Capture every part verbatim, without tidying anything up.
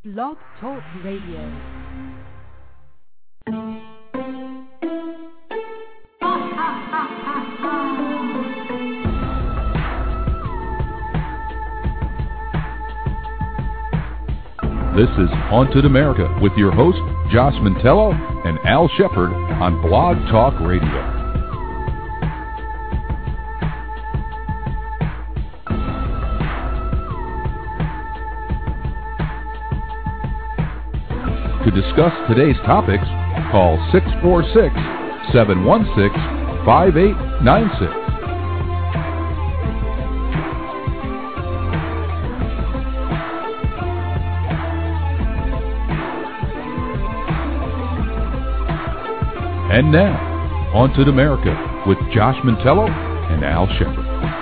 Blog Talk Radio. This is Haunted America with your host, Josh Mantello and Al Shepard on Blog Talk Radio. To discuss today's topics, call six four six, seven one six, five eight nine six. And now, Haunted America with Josh Mantello and Al Shepard.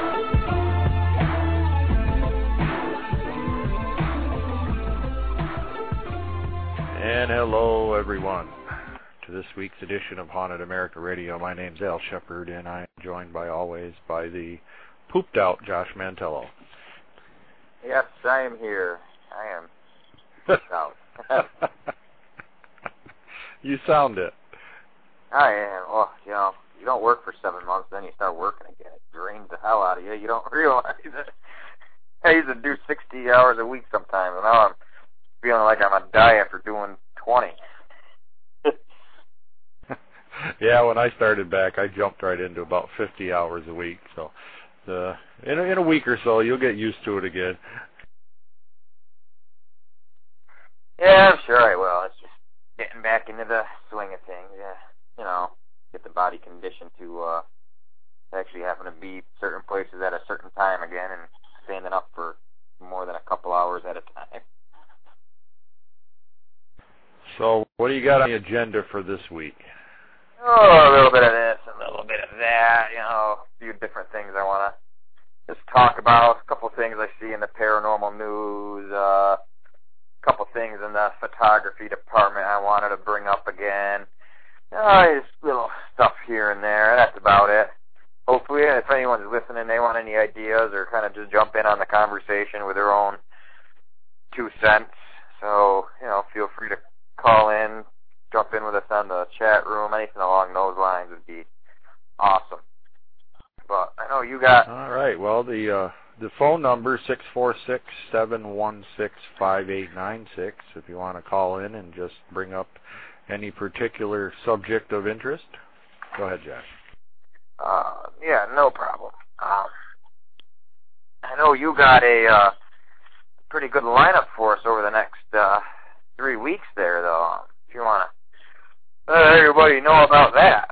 And hello, everyone, to this week's edition of Haunted America Radio. My name's Al Shepard, and I am joined, by always, by the pooped-out Josh Mantello. Yes, I am here. I am pooped out. You sound it. I am. Well, you know, you don't work for seven months, then you start working again. It drains the hell out of you. You don't realize it. I used to do sixty hours a week sometimes, and now I'm feeling like I'm gonna die after doing twenty. Yeah, when I started back, I jumped right into about fifty hours a week. So, uh, in a, in a week or so, you'll get used to it again. Yeah, I'm sure I will. It's just getting back into the swing of things. Yeah, you know, get the body conditioned to uh, actually having to be certain places at a certain time again, and standing up for more than a couple hours at a time. So, what do you got on the agenda for this week? Oh, a little bit of this, a little bit of that, you know, a few different things I want to just talk about, a couple things I see in the paranormal news, uh, a couple things in the photography department I wanted to bring up again, uh, just little stuff here and there, that's about it. Hopefully, if anyone's listening, they want any ideas or kind of just jump in on the conversation with their own two cents, so, you know, feel free to call in, jump in with us on the chat room, anything along those lines would be awesome. But I know you got... All right, well, the uh, the phone number, six four six, seven one six, five eight nine six, if you want to call in and just bring up any particular subject of interest. Go ahead, Josh. Uh, yeah, no problem. Um, I know you got a uh, pretty good lineup for us over the next uh, three weeks there, though, if you want to let everybody know about that.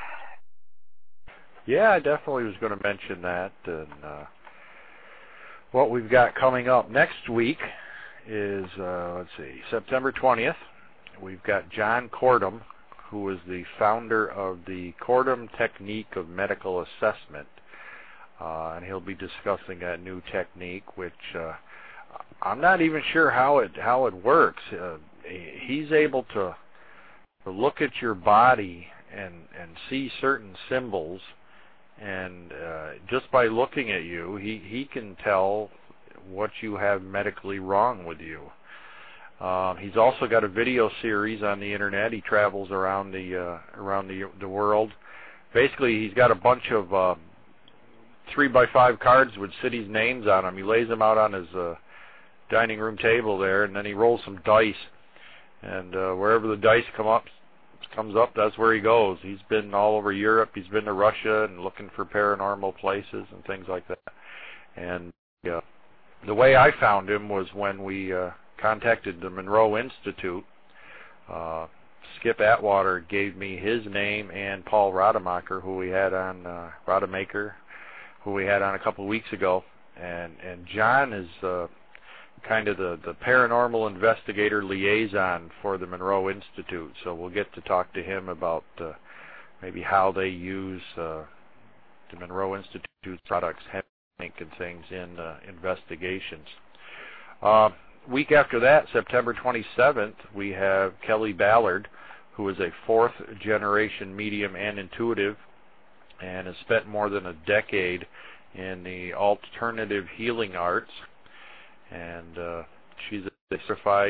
Yeah, I definitely was going to mention that. And uh, what we've got coming up next week is, uh, let's see, September twentieth. We've got John Cordum, who is the founder of the Cordum Technique of Medical Assessment. Uh, and he'll be discussing that new technique, which uh, I'm not even sure how it how it works. Uh, he's able to to look at your body and and see certain symbols, and uh, just by looking at you, he he can tell what you have medically wrong with you. Um, he's also got a video series on the internet. He travels around the uh, around the the world. Basically, he's got a bunch of uh, three by five cards with cities' names on them. He lays them out on his uh, dining room table there, and then he rolls some dice. And uh, wherever the dice come up, comes up, that's where he goes. He's been all over Europe. He's been to Russia and looking for paranormal places and things like that. And uh, the way I found him was when we uh, contacted the Monroe Institute. Uh, Skip Atwater gave me his name and Paul Rademacher, who we had on uh, Rademacher, who we had on a couple of weeks ago. And and John is uh, kind of the, the paranormal investigator liaison for the Monroe Institute. So we'll get to talk to him about uh, maybe how they use uh, the Monroe Institute products, and things in uh, investigations. Uh, week after that, September twenty-seventh, we have Kelly Ballard, who is a fourth-generation medium and intuitive and has spent more than a decade in the alternative healing arts. And uh, she's a certified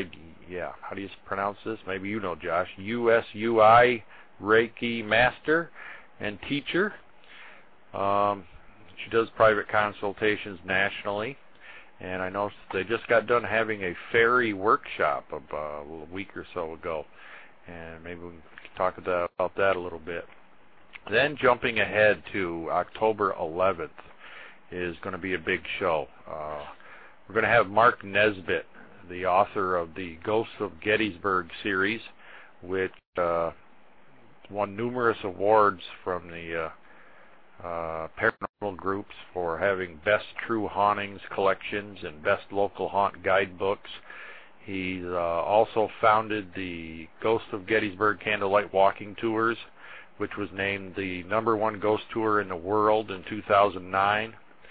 yeah, how do you pronounce this? Maybe you know, Josh. U S U I Reiki Master and teacher. Um, she does private consultations nationally. And I noticed they just got done having a fairy workshop about a week or so ago. And maybe we can talk about that a little bit. Then jumping ahead to October eleventh is going to be a big show. Uh, we're going to have Mark Nesbitt, the author of the Ghosts of Gettysburg series, which uh, won numerous awards from the uh, uh, paranormal groups for having best true hauntings collections and best local haunt guidebooks. He's uh, also founded the Ghost of Gettysburg Candlelight Walking Tours, which was named the number one ghost tour in the world in two thousand nine.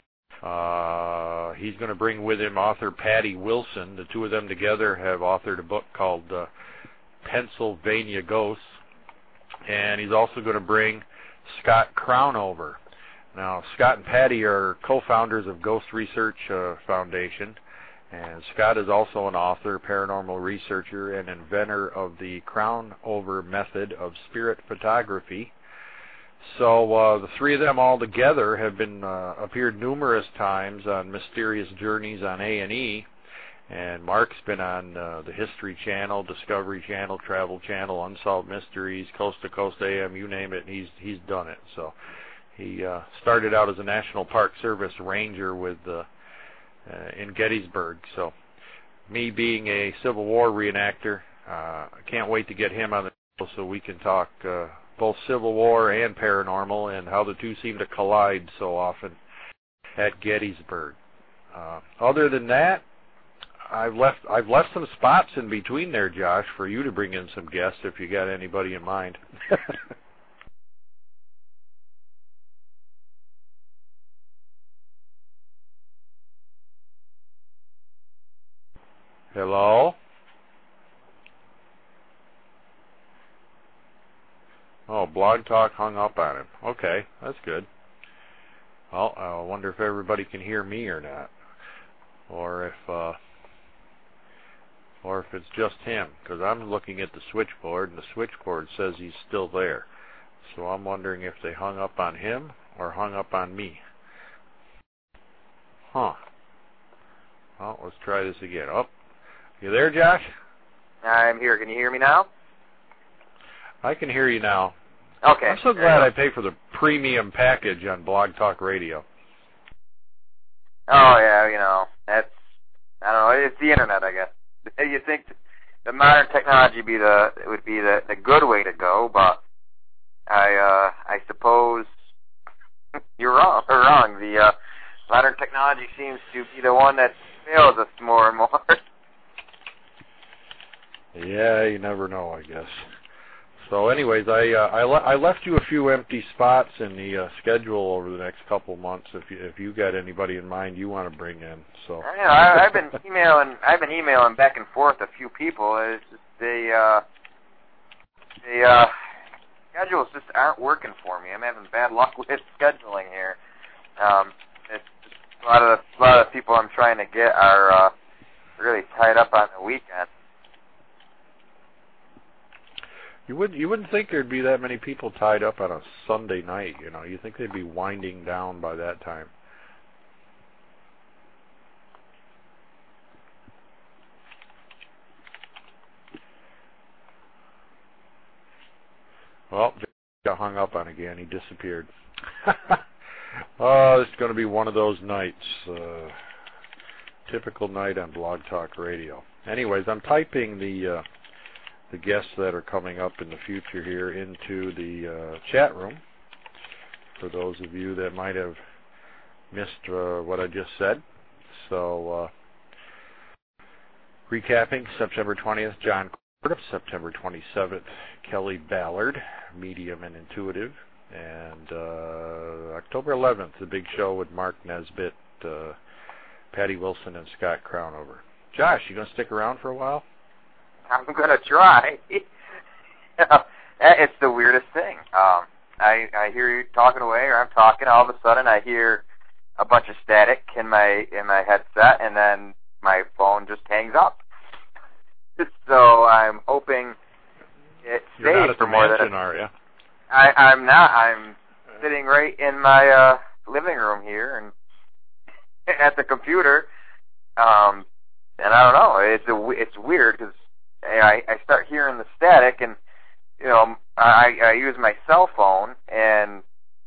Uh, he's going to bring with him author Patty Wilson. The two of them together have authored a book called uh, Pennsylvania Ghosts. And he's also going to bring Scott Crownover. Now, Scott and Patty are co-founders of Ghost Research uh, Foundation. And Scott is also an author, paranormal researcher, and inventor of the Crownover method of spirit photography. So uh, the three of them all together have been uh, appeared numerous times on Mysterious Journeys on A and E, and Mark's been on uh, the History Channel, Discovery Channel, Travel Channel, Unsolved Mysteries, Coast to Coast A M, you name it, and he's he's done it. So he uh, started out as a National Park Service ranger with uh, uh, in Gettysburg. So me being a Civil War reenactor, uh, I can't wait to get him on the show so we can talk Uh, both Civil War and paranormal, and how the two seem to collide so often at Gettysburg. Uh, other than that, I've left I've left some spots in between there, Josh, for you to bring in some guests if you got anybody in mind. Hello? Oh, Blog Talk hung up on him. Okay, that's good. Well, I wonder if everybody can hear me or not, or if uh, or if it's just him, because I'm looking at the switchboard, and the switchboard says he's still there. So I'm wondering if they hung up on him or hung up on me. Huh. Well, let's try this again. Oh, you there, Josh? I'm here. Can you hear me now? I can hear you now. Okay. I'm so glad I pay for the premium package on Blog Talk Radio. Oh, yeah, you know, that's, I don't know, it's the internet, I guess. You think the modern technology be the it would be the, the good way to go, but I uh, I suppose you're wrong. Or wrong. The uh, modern technology seems to be the one that fails us more and more. Yeah, you never know, I guess. So, anyways, I uh, I, le- I left you a few empty spots in the uh, schedule over the next couple months. If you if you got anybody in mind you want to bring in, so. I know, I, I've been emailing. I've been emailing back and forth a few people. It's just they uh, the uh, schedules just aren't working for me. I'm having bad luck with scheduling here. Um, it's just a lot of the, a lot of the people I'm trying to get are uh, really tied up on the weekend. You wouldn't you wouldn't think there'd be that many people tied up on a Sunday night, you know. You think they'd be winding down by that time. Well, Jeff got hung up on again. He disappeared. Oh, it's going to be one of those nights. Uh, typical night on Blog Talk Radio. Anyways, I'm typing the... Uh, the guests that are coming up in the future here into the uh, chat room for those of you that might have missed uh, what I just said. So, uh, recapping, September twentieth, John Cordup, September twenty-seventh, Kelly Ballard, medium and intuitive, and uh, October eleventh, the big show with Mark Nesbitt, uh, Patty Wilson, and Scott Crownover. Josh, you going to stick around for a while? I'm going to try. It's the weirdest thing. Um, I, I hear you talking away, or I'm talking, all of a sudden I hear a bunch of static in my in my headset, and then my phone just hangs up. It's, uh, hoping it You're not stays at for the more mansion, than a, are you? I, I'm not. I'm sitting right in my uh, living room here and at the computer. Um, and I don't know. It's a, it's weird because I, I start hearing the static, and you know, I, I use my cell phone, and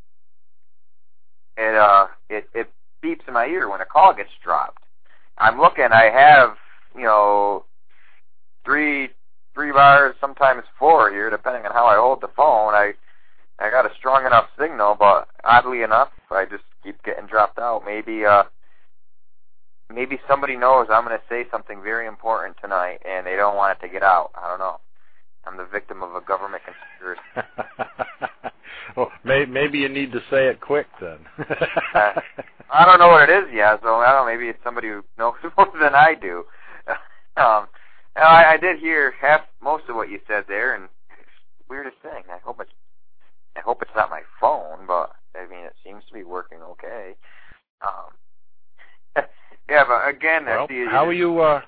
it uh it it beeps in my ear when a call gets dropped. I'm looking. I have you know three three bars, sometimes four here, depending on how I hold the phone. I I got a strong enough signal, but oddly enough, I just keep getting dropped out. Maybe uh maybe somebody knows I'm going to say something very important tonight, and they don't want it to get out. I don't know. I'm the victim of a government conspiracy. Well, may, maybe you need to say it quick then. uh, I don't know what it is yet, so I don't know. Maybe it's somebody who knows more than I do. um, I, I did hear half, most of what you said there, and it's the weirdest thing. I hope it's, I hope it's not my phone, but I mean, it seems to be working okay. Um, yeah, but again, well, the, how are you? Uh,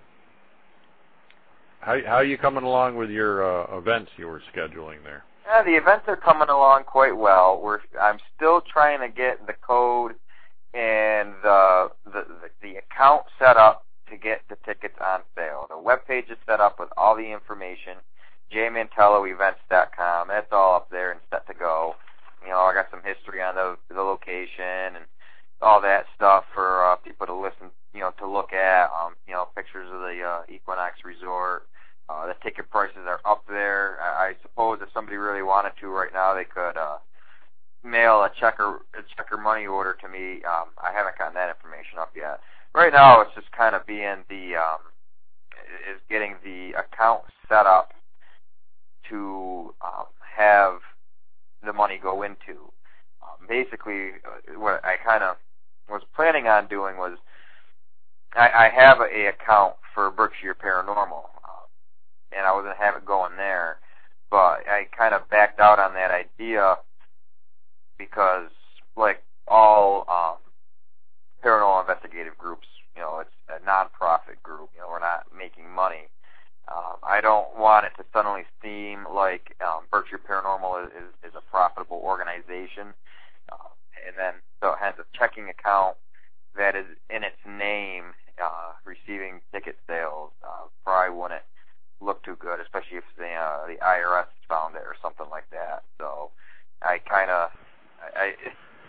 how how are you coming along with your uh, events you were scheduling there? Yeah, the events are coming along quite well. We're I'm still trying to get the code and the the the account set up to get the tickets on sale. The webpage is set up with all the information, j mantello events dot com. That's all up there and set to go. You know, I got some history on the the location and all that stuff for uh, people to listen, you know, to look at. Um, you know, pictures of the uh, Equinox Resort. Uh, the ticket prices are up there. I, I suppose if somebody really wanted to right now, they could uh, mail a checker a checker money order to me. Um, I haven't gotten that information up yet. Right now, it's just kind of being the um, is getting the account set up to um, have the money go into. Um, basically, uh, what I kind of was planning on doing was I, I have a, a account for Berkshire Paranormal. And I was going to have it going there, but I kind of backed out on that idea because, like all um, paranormal investigative groups, you know, it's a non-profit group. You know, we're not making money. Um, I don't want it to suddenly seem like um, Berkshire Paranormal is, is, is a profitable organization, uh, and then so it has a checking account that is in its name uh, receiving ticket sales. Uh, probably wouldn't look too good, especially if the uh, the I R S found it or something like that. So I kind of I, I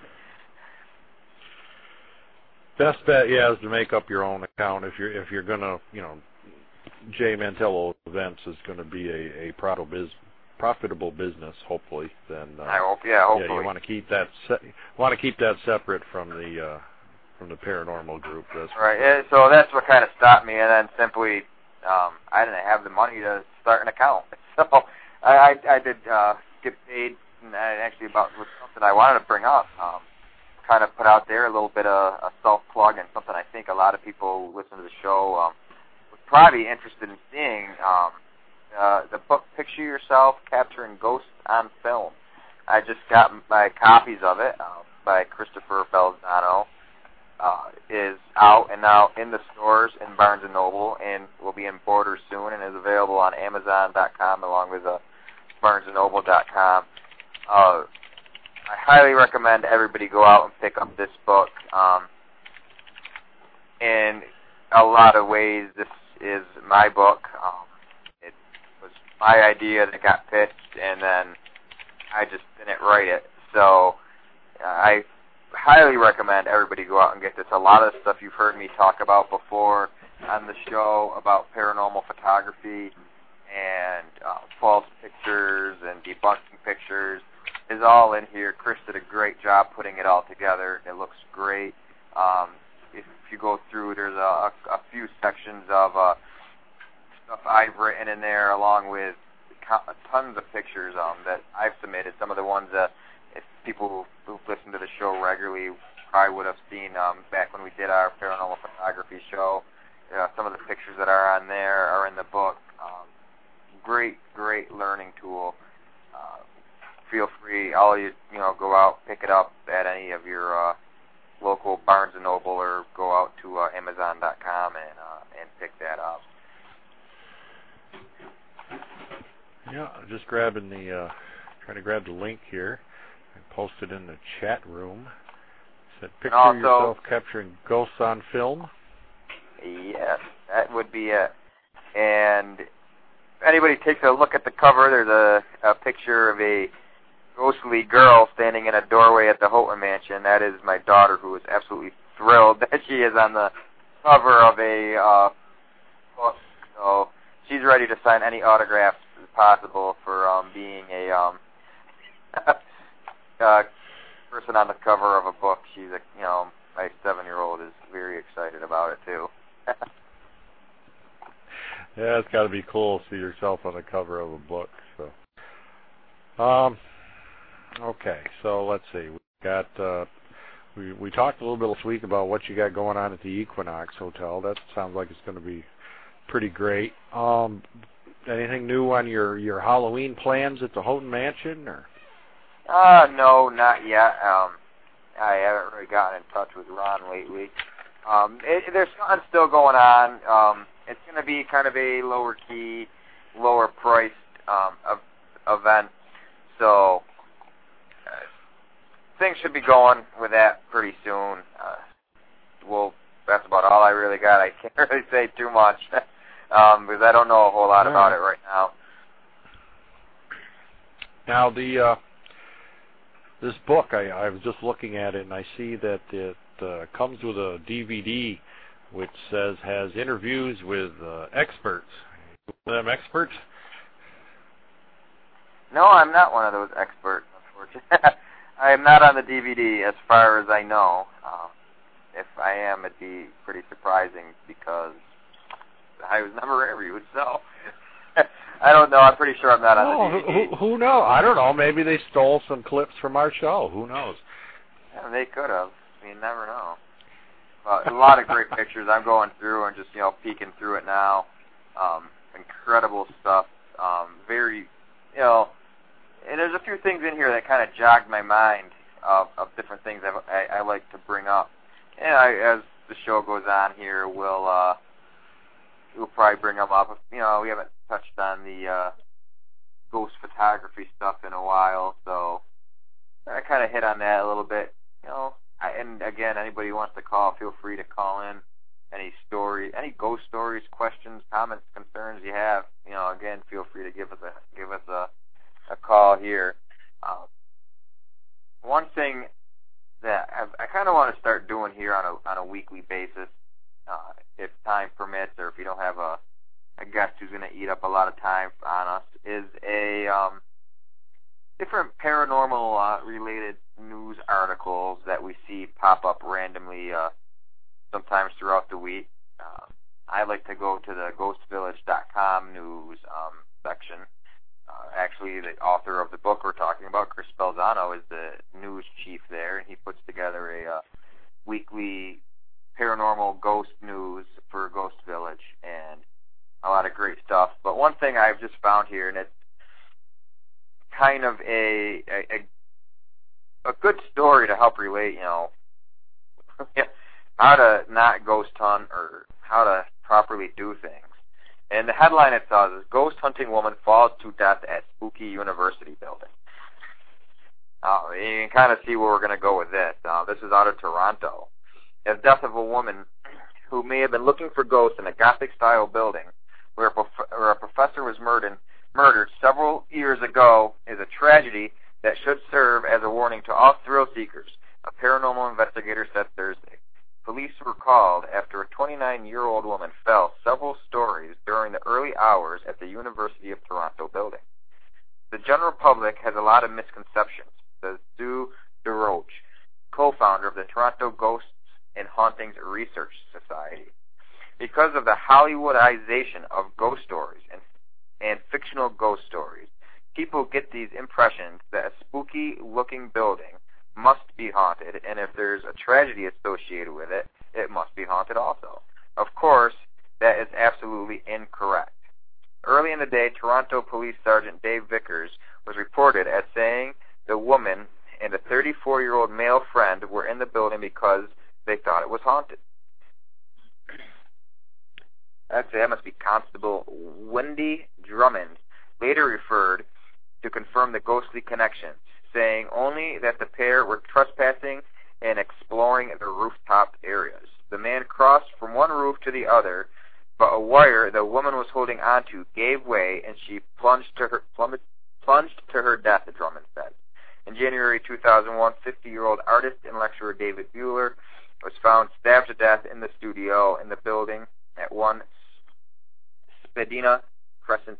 best bet, yeah, is to make up your own account if you're if you're gonna, you know, J Mantello Events is going to be a, a profitable biz, profitable business. Hopefully, then uh, I hope, yeah, hopefully. yeah, you want to keep that se- want to keep that separate from the uh, from the paranormal group. That's right. Yeah, so that's what kind of stopped me, and then simply. Um, I didn't have the money to start an account, so I, I, I did uh, get paid, and actually about was something I wanted to bring up, um, kind of put out there a little bit of a self-plug and something I think a lot of people who listen to the show um, would probably be interested in seeing. Um, uh, the book Picture Yourself Capturing Ghosts on Film. I just got my copies of it uh, by Christopher Belzano. Uh, is out and now in the stores in Barnes and Noble and will be in Borders soon and is available on Amazon dot com along with uh, Barnes and Noble dot com. Uh, I highly recommend everybody go out and pick up this book. Um, in a lot of ways, this is my book. Um, it was my idea that got pitched, and then I just didn't write it. So uh, I highly recommend everybody go out and get this. A lot of the stuff you've heard me talk about before on the show about paranormal photography and uh, false pictures and debunking pictures is all in here. Chris did a great job putting it all together. It looks great. Um, if you go through, there's a, a, a few sections of uh, stuff I've written in there along with tons of pictures um, that I've submitted. Some of the ones that if people who've listened to the show regularly probably would have seen um, back when we did our paranormal photography show. Uh, some of the pictures that are on there are in the book. Um, great, great learning tool. Uh, feel free, all you you know, go out, pick it up at any of your uh, local Barnes and Noble, or go out to uh, Amazon dot com and uh, and pick that up. Yeah, I'm just grabbing the, uh, trying to grab the link here and post it in the chat room. It said, picture also, yourself capturing ghosts on film. Yes, that would be it. And if anybody takes a look at the cover, there's a, a picture of a ghostly girl standing in a doorway at the Houghton Mansion. That is my daughter, who is absolutely thrilled that she is on the cover of a uh, book. So she's ready to sign any autographs possible for um, being a um, uh, person on the cover of a book. She's a, you know, my seven-year-old is very excited about it too. Yeah, it's got to be cool to see yourself on the cover of a book. So, um, okay, so let's see. We got uh, we we talked a little bit last week about what you got going on at the Equinox Hotel. That sounds like it's going to be pretty great. Um, anything new on your your Halloween plans at the Houghton Mansion, or? Uh, no, not yet. Um, I haven't really gotten in touch with Ron lately. Um, it, there's something still going on. Um, it's going to be kind of a lower key, lower priced um, event. So uh, things should be going with that pretty soon. Uh, well, that's about all I really got. I can't really say too much um, because I don't know a whole lot all about right. it right now. Now the uh, this book, I, I was just looking at it, and I see that it uh, comes with a D V D which says has interviews with uh, experts. One of them experts? No, I'm not one of those experts, unfortunately. I am not on the D V D as far as I know. Um, if I am, it'd be pretty surprising because I was never interviewed, so I don't know. I'm pretty sure I'm not on oh, the D V D. Who, who knows? I don't know. Maybe they stole some clips from our show. Who knows? Yeah, they could have. You never know. But a lot of great pictures. I'm going through and just, you know, peeking through it now. Um, incredible stuff. Um, very, you know, and there's a few things in here that kind of jogged my mind of, of different things I, I, I like to bring up. And I, as the show goes on here, we'll uh, we'll probably bring them up. You know, we haven't touched on the uh, ghost photography stuff in a while, so I kind of hit on that a little bit. You know, I, and again, anybody who wants to call, feel free to call in. Any story, any ghost stories, questions, comments, concerns you have, you know, again, feel free to give us a give us a, a call here. Um, one thing that I've, I kind of want to start doing here on a on a weekly basis, uh, if time permits, or if you don't have a a guest who's going to eat up a lot of time on us, is a um, different paranormal uh, related news articles that we see pop up randomly uh, sometimes throughout the week. Uh, I like to go to the ghost village dot com news um, section. Uh, actually, the author of the book we're talking about, Chris Belzano, is the news chief there, and he puts together a uh, weekly paranormal ghost news for Ghost Village, and a lot of great stuff. But one thing I've just found here, and it's kind of a a, a good story to help relate, you know, how to not ghost hunt or how to properly do things. And the headline it says is, Ghost Hunting Woman Falls to Death at Spooky University Building. Uh, you can kind of see where we're going to go with this. Uh, this is out of Toronto. The death of a woman who may have been looking for ghosts in a Gothic-style building where a, prof- where a professor was murdered, murdered several years ago is a tragedy that should serve as a warning to all thrill seekers, a paranormal investigator said Thursday. Police were called after a twenty-nine-year-old woman fell several stories during the early hours at the University of Toronto building. The general public has a lot of misconceptions, says Sue DeRoche, co-founder of the Toronto Ghosts and Hauntings Research Society. Because of the Hollywoodization of ghost stories and, and fictional ghost stories, people get these impressions that a spooky-looking building must be haunted, and if there's a tragedy associated with it, it must be haunted also. Of course, that is absolutely incorrect. Early in the day, Toronto Police Sergeant Dave Vickers was reported as saying the woman and a thirty-four-year-old male friend were in the building because they thought it was haunted. I'd say that must be Constable Wendy Drummond, later referred to confirm the ghostly connection, saying only that the pair were trespassing and exploring the rooftop areas. The man crossed from one roof to the other, but a wire the woman was holding onto gave way, and she plunged to her plunged to her death, Drummond said. In January two thousand one, fifty-year-old artist and lecturer David Bueller was found stabbed to death in the studio in the building at one Spadina Crescent.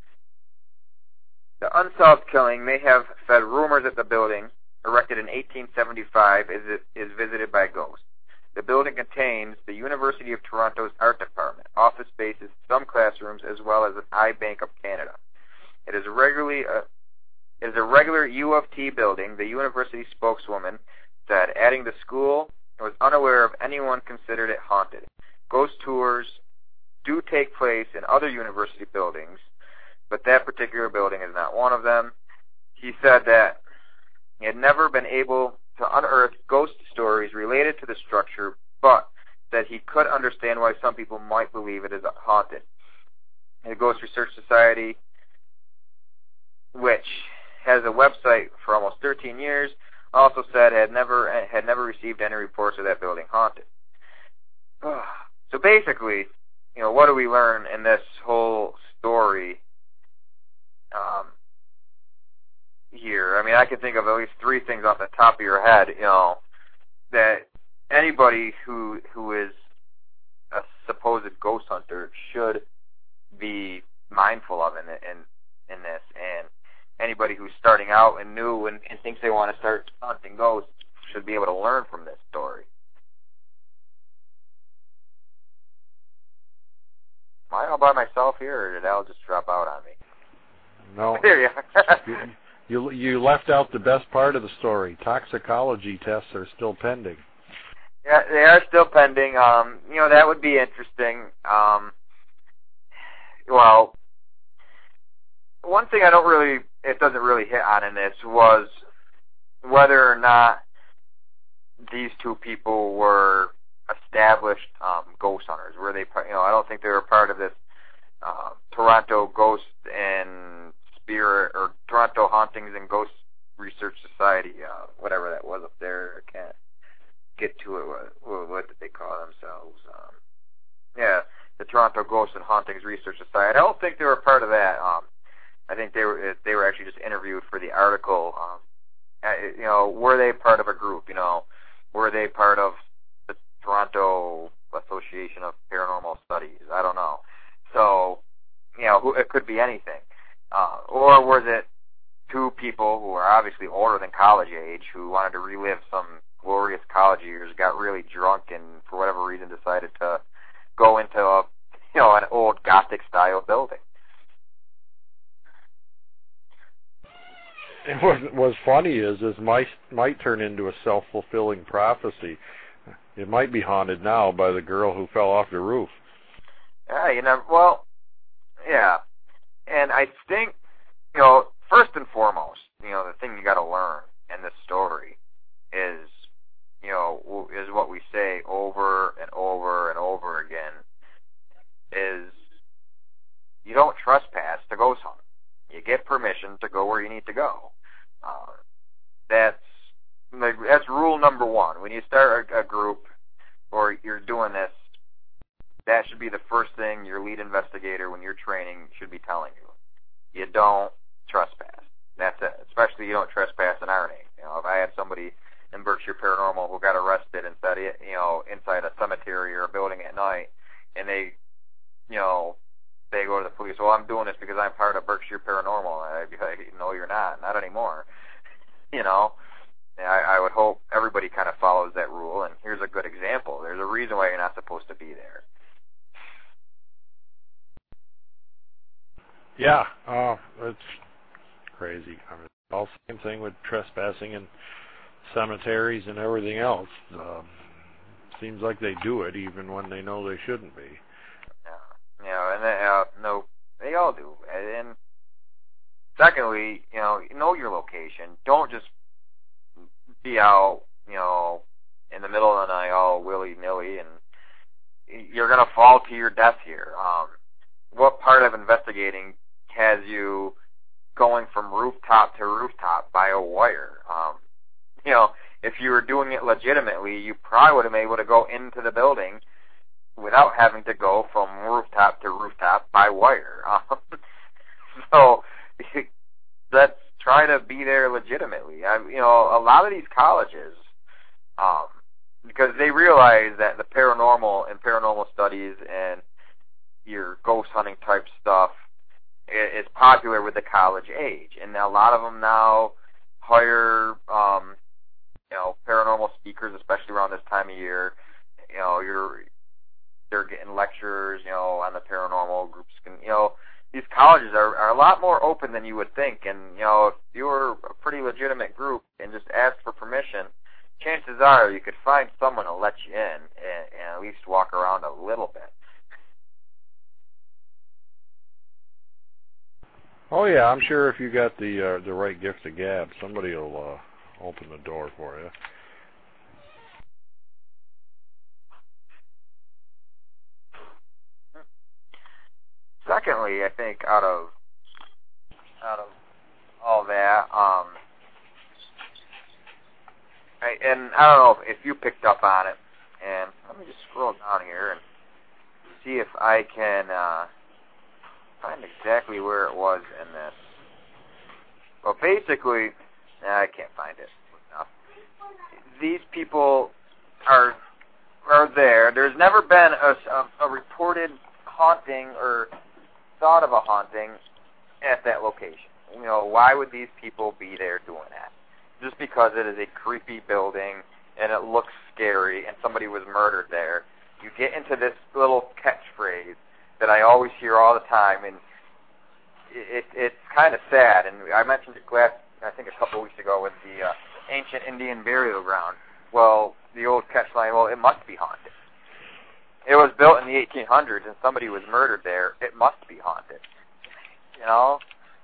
The unsolved killing may have fed rumors that the building, erected in eighteen seventy-five, is, is visited by ghosts. The building contains the University of Toronto's art department, office spaces, some classrooms, as well as an eye bank of Canada. It is regularly a, it is a regular U of T building, the university spokeswoman said, adding the school was unaware of anyone considered it haunted. Ghost tours do take place in other university buildings, but that particular building is not one of them. He said that he had never been able to unearth ghost stories related to the structure, but that he could understand why some people might believe it is haunted. The Ghost Research Society, which has a website for almost thirteen years, also said had never had never received any reports of that building haunted. So basically, you know, what do we learn in this whole story um, here? I mean, I can think of at least three things off the top of your head, you know, that anybody who who is a supposed ghost hunter should be mindful of in in, in this, and anybody who's starting out and new and, and thinks they want to start hunting ghosts should be able to learn from this story. Am I all by myself here, or did Al just drop out on me? No. There you are. you, you left out the best part of the story. Toxicology tests are still pending. Yeah, they are still pending. Um, you know, that would be interesting. Um, well, one thing I don't really, it doesn't really hit on in this was whether or not these two people were established um, ghost hunters. Were they, you know, I don't think they were part of this uh, Toronto Ghost and Spirit, or Toronto Hauntings and Ghost Research Society, uh, whatever that was up there. I can't get to it. What, what did they call themselves? Um, yeah, the Toronto Ghost and Hauntings Research Society. I don't think they were part of that. Um, I think they were they were actually just interviewed for the article. Um, you know, were they part of a group? You know, were they part of the Toronto Association of Paranormal Studies? I don't know. So, you know, who, it could be anything. Uh, or was it two people who are obviously older than college age who wanted to relive some glorious college years, got really drunk, and for whatever reason decided to go into a, you know, an old Gothic style building? And what was funny is this might might turn into a self-fulfilling prophecy. It might be haunted now by the girl who fell off the roof. Yeah, you know, well, yeah. And I think, you know, first and foremost, you know, the thing you got to learn in this story is, you know, is what we say over and over and over again, is you don't trespass to ghost hunt. You get permission to go where you need to go. Uh, that's that's rule number one. When you start a, a group or you're doing this, that should be the first thing your lead investigator, when you're training, should be telling you. You don't trespass. That's it. Especially you don't trespass in our name. You know, if I had somebody in Berkshire Paranormal who got arrested and said, you know, inside a cemetery or a building at night, and they, you know, they go to the police, well, I'm doing this because I'm part of Berkshire Paranormal. And I'd be like, no, you're not. Not anymore. You know, I, I would hope everybody kind of follows that rule, and here's a good example. There's a reason why you're not supposed to be there. Yeah, oh, it's crazy. I mean, all same thing with trespassing in cemeteries and everything else. Um, seems like they do it even when they know they shouldn't be. Yeah, yeah, and they, uh, no, they all do. And, and secondly, you know, know your location. Don't just be out, you know, in the middle of the night all willy-nilly, and you're going to fall to your death here. Um, what part of investigating has you going from rooftop to rooftop by a wire. Um, you know, if you were doing it legitimately, you probably would have been able to go into the building without having to go from rooftop to rooftop by wire. Um, so let's try to be there legitimately. I, you know, a lot of these colleges, um, because they realize that the paranormal and paranormal studies and your ghost hunting type stuff is popular with the college age, and a lot of them now hire, um, you know, paranormal speakers, especially around this time of year. You know, you're they're getting lectures, you know, on the paranormal groups. Can, you know, these colleges are, are a lot more open than you would think, and you know, if you were a pretty legitimate group and just asked for permission, chances are you could find someone to let you in and, and at least walk around a little bit. Oh yeah, I'm sure if you got the uh, the right gift of gab, somebody will uh, open the door for you. Secondly, I think out of out of all that, um, I, and I don't know if you picked up on it, and let me just scroll down here and see if I can uh, find exactly where it was in this. Well, basically, nah, I can't find it. No. These people are are there. There's never been a, a, a reported haunting or thought of a haunting at that location. You know, why would these people be there doing that? Just because it is a creepy building and it looks scary and somebody was murdered there. You get into this little catchphrase that I always hear all the time, and it, it's kind of sad. And I mentioned it last, I think a couple of weeks ago with the uh, ancient Indian burial ground. Well, the old catchline, well, it must be haunted. It was built in the eighteen hundreds, and somebody was murdered there. It must be haunted. You know?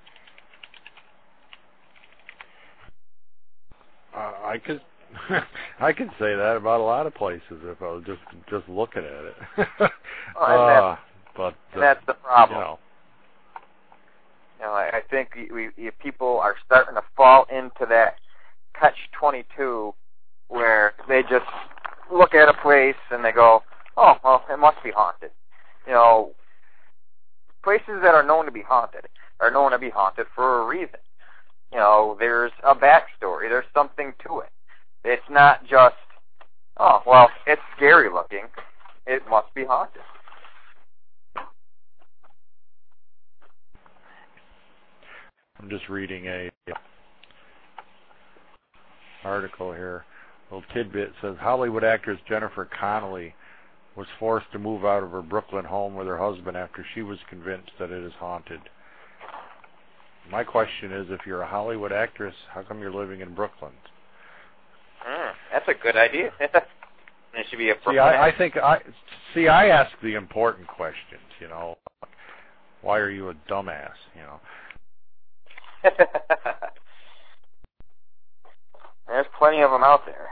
Uh, I could, I could say that about a lot of places if I was just just looking at it. oh, and uh, that's, but and that's the problem. You know, you know I, I think we, we, people are starting to fall into that catch twenty-two, where they just look at a place and they go, oh, well, it must be haunted. You know, places that are known to be haunted are known to be haunted for a reason. You know, there's a backstory. There's something to it. It's not just, oh, well, it's scary looking. It must be haunted. I'm just reading a article here. A little tidbit says Hollywood actress Jennifer Connelly was forced to move out of her Brooklyn home with her husband after she was convinced that it is haunted. My question is, if you're a Hollywood actress, how come you're living in Brooklyn? Mm, that's a good idea. It should be a Brooklyn. See, I, I think I see. I ask the important questions. You know, why are you a dumbass? You know. There's plenty of them out there.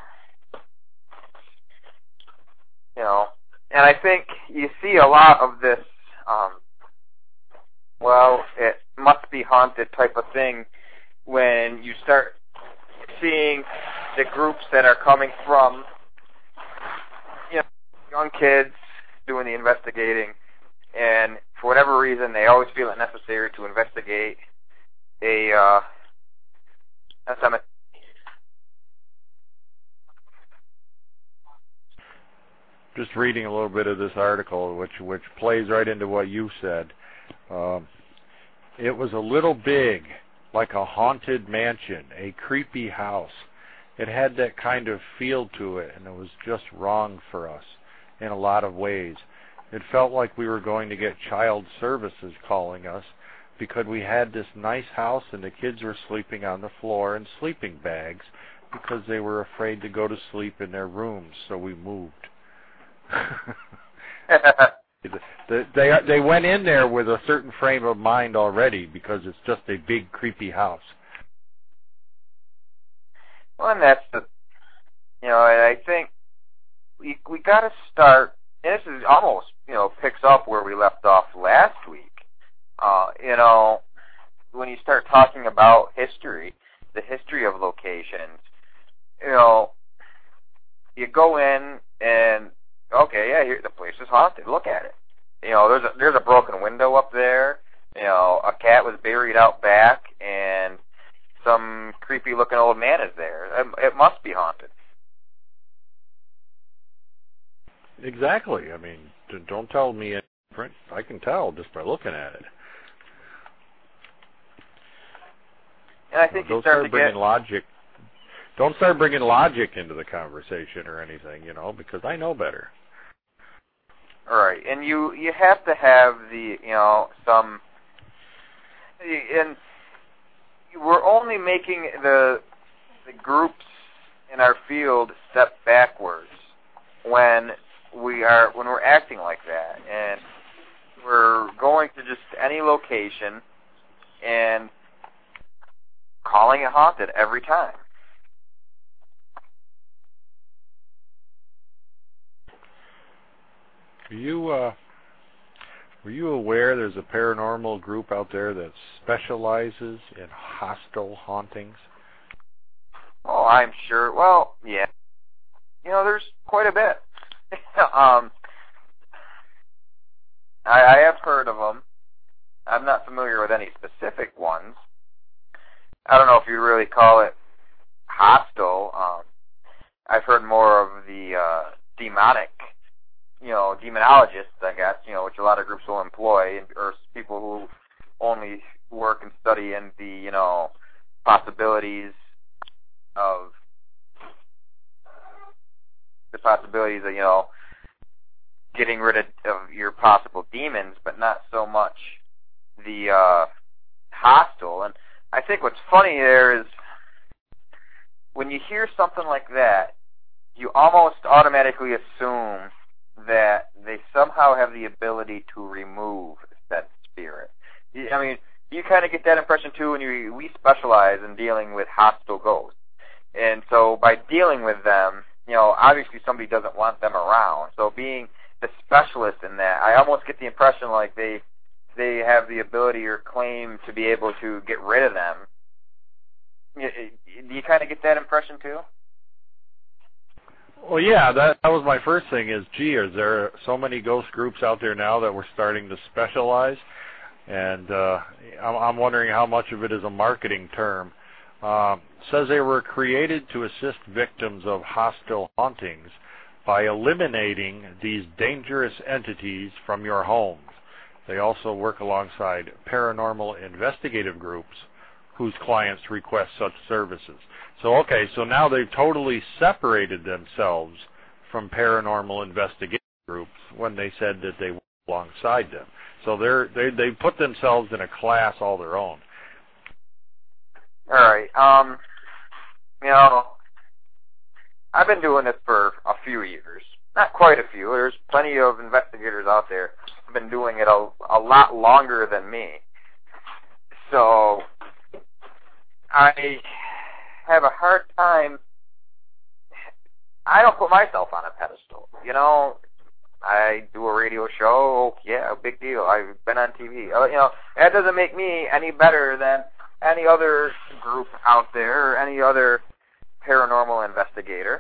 You know, and I think you see a lot of this. Um, well, it must be haunted type of thing when you start seeing the groups that are coming from, you know, young kids doing the investigating, and for whatever reason they always feel it necessary to investigate a uh, a cemetery. Just reading a little bit of this article, which which plays right into what you said. Um, it was a little big, like a haunted mansion, a creepy house. It had that kind of feel to it, and it was just wrong for us in a lot of ways. It felt like we were going to get child services calling us because we had this nice house and the kids were sleeping on the floor in sleeping bags because they were afraid to go to sleep in their rooms, so we moved. they, they they went in there with a certain frame of mind already because it's just a big creepy house. Well, and that's the, you know, I think we we got to start, and this is almost, you know, picks up where we left off last week. Uh, you know, when you start talking about history, the history of locations, you know, you go in and, okay, yeah, here, the place is haunted. Look at it. You know, there's a, there's a broken window up there. You know, a cat was buried out back, and some creepy-looking old man is there. It, it must be haunted. Exactly. I mean, don't tell me any different. I can tell just by looking at it. And I think don't you start, start to bringing get logic. Don't start bringing logic into the conversation or anything, you know, because I know better. All right, and you you have to have the you know some, and we're only making the the groups in our field step backwards when we are when we're acting like that, and we're going to just any location and calling it haunted every time. Were you uh, were you aware there's a paranormal group out there that specializes in hostile hauntings? Oh, I'm sure. Well, yeah. You know, there's quite a bit. um, I, I have heard of them. I'm not familiar with any specific ones. I don't know if you really call it hostile. Um, I've heard more of the uh, demonic, you know, demonologists, I guess, you know, which a lot of groups will employ, or people who only work and study in the, you know, possibilities of the possibilities of, you know, getting rid of, of your possible demons, but not so much the uh, hostile. And I think what's funny there is when you hear something like that, you almost automatically assume that they somehow have the ability to remove that spirit. I mean, you kind of get that impression too when you we specialize in dealing with hostile ghosts. And so by dealing with them, you know, obviously somebody doesn't want them around. So being the specialist in that, I almost get the impression like they they have the ability or claim to be able to get rid of them. Do you kind of get that impression too? Well, yeah, that, that was my first thing is, gee, is there so many ghost groups out there now that we're starting to specialize? And uh, I'm, I'm wondering how much of it is a marketing term. Uh, says they were created to assist victims of hostile hauntings by eliminating these dangerous entities from your homes. They also work alongside paranormal investigative groups whose clients request such services. So, okay, so now they've totally separated themselves from paranormal investigative groups when they said that they work alongside them. So they're, they they put themselves in a class all their own. All right. Um, you know, I've been doing this for a few years. Not quite a few. There's plenty of investigators out there who've been doing it a, a lot longer than me. So I have a hard time. I don't put myself on a pedestal. You know, I do a radio show. Yeah, big deal. I've been on T V. You know, that doesn't make me any better than any other group out there or any other paranormal investigator.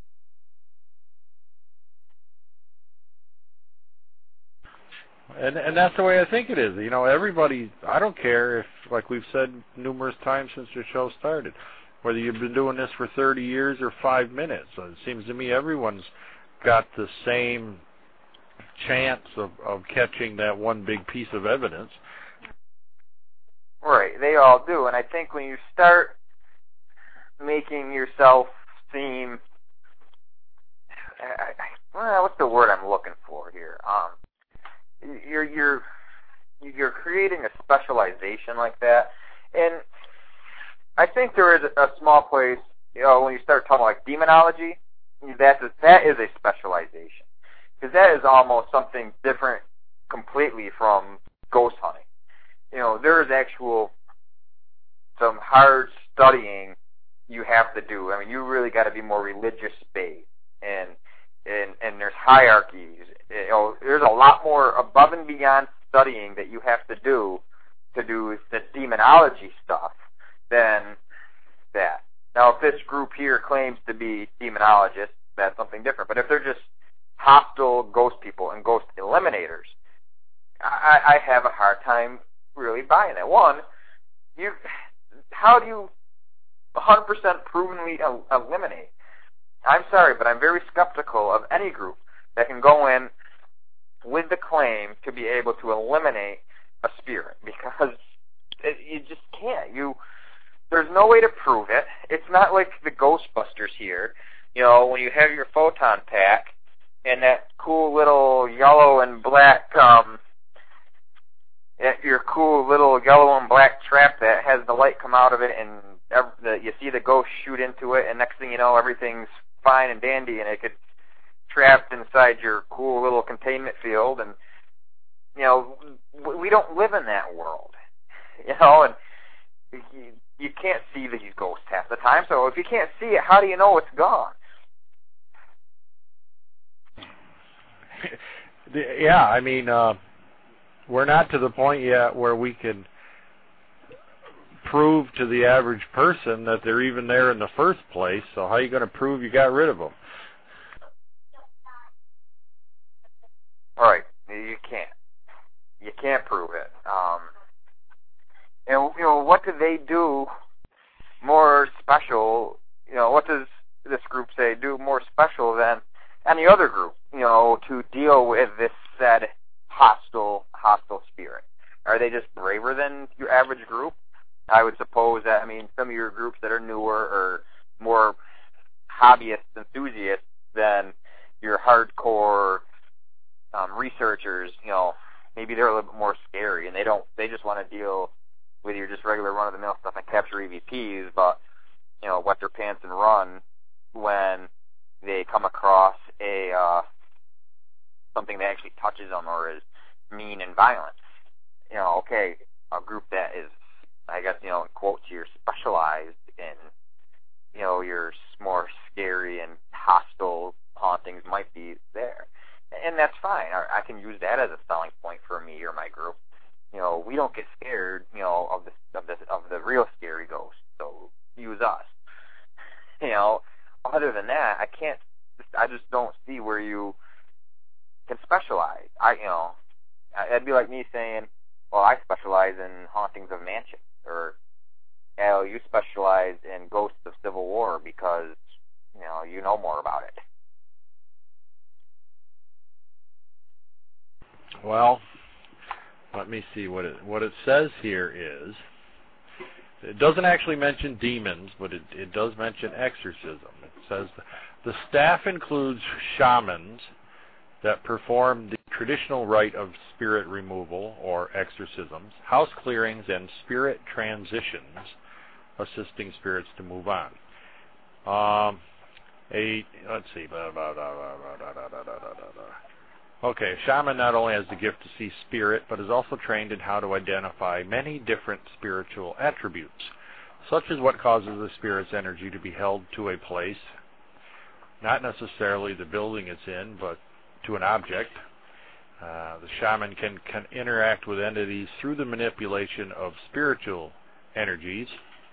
And and that's the way I think it is. You know, everybody, I don't care if, like we've said numerous times since the show started, whether you've been doing this for thirty years or five minutes. So it seems to me everyone's got the same chance of, of catching that one big piece of evidence. Right, they all do. And I think when you start making yourself seem, I, I, well, what's the word I'm looking for here? Um, You're you're you're creating a specialization like that, and I think there is a small place. You know, when you start talking like demonology, that's a, that is a specialization, because that is almost something different completely from ghost hunting. You know, there is actual some hard studying you have to do. I mean, you really got to be more religious based, and and and there's hierarchies. You know, there's a lot more above and beyond studying that you have to do to do the demon demonology stuff, then that. Now, if this group here claims to be demonologists, that's something different. But if they're just hostile ghost people and ghost eliminators, I, I have a hard time really buying it. One, you, how do you one hundred percent provenly el- eliminate? I'm sorry, but I'm very skeptical of any group that can go in with the claim to be able to eliminate a spirit, because it, you just can't. You, there's no way to prove it. It's not like the Ghostbusters here. You know, when you have your photon pack and that cool little yellow and black, um, your cool little yellow and black trap that has the light come out of it, and every, the, you see the ghost shoot into it, and next thing you know, everything's fine and dandy, and it gets trapped inside your cool little containment field. And you know, we don't live in that world. You know, and you, you can't see these ghosts half the time. So if you can't see it, how do you know it's gone? Yeah, I mean, uh, we're not to the point yet where we can prove to the average person that they're even there in the first place. So how are you going to prove you got rid of them? All right, you can't. You can't prove it. Um, and you know, what do they do more special? You know, what does this group say do more special than any other group? You know, to deal with this said hostile, hostile spirit. Are they just braver than your average group? I would suppose that. I mean, some of your groups that are newer or more hobbyist enthusiasts than your hardcore um, researchers. You know, maybe they're a little bit more scary, and they don't. They just want to deal with your just regular run-of-the-mill stuff and capture E V Ps, but you know, wet their pants and run when they come across a uh, something that actually touches them or is mean and violent. You know, okay, a group that is, I guess, you know, in quotes, you're specialized in, you know, your more scary and hostile hauntings might be there. And that's fine. I, I can use that as a selling point for me or my group. You know, we don't get scared, you know, of the of the of the real scary ghosts. So use us. You know, other than that, I can't. I just don't see where you can specialize. I, you know, it'd be like me saying, "Well, I specialize in hauntings of mansions," or, "Oh, you specialize in ghosts of Civil War because, you know, you know more about it." Well, let me see what it what it says here is. It doesn't actually mention demons, but it, it does mention exorcism. It says the staff includes shamans that perform the traditional rite of spirit removal or exorcisms, house clearings, and spirit transitions, assisting spirits to move on. Um, a let's see. Blah, blah, blah, blah, blah, blah, blah, blah, blah. Okay, a shaman not only has the gift to see spirit, but is also trained in how to identify many different spiritual attributes, such as what causes the spirit's energy to be held to a place, not necessarily the building it's in, but to an object. Uh, the shaman can, can interact with entities through the manipulation of spiritual energies.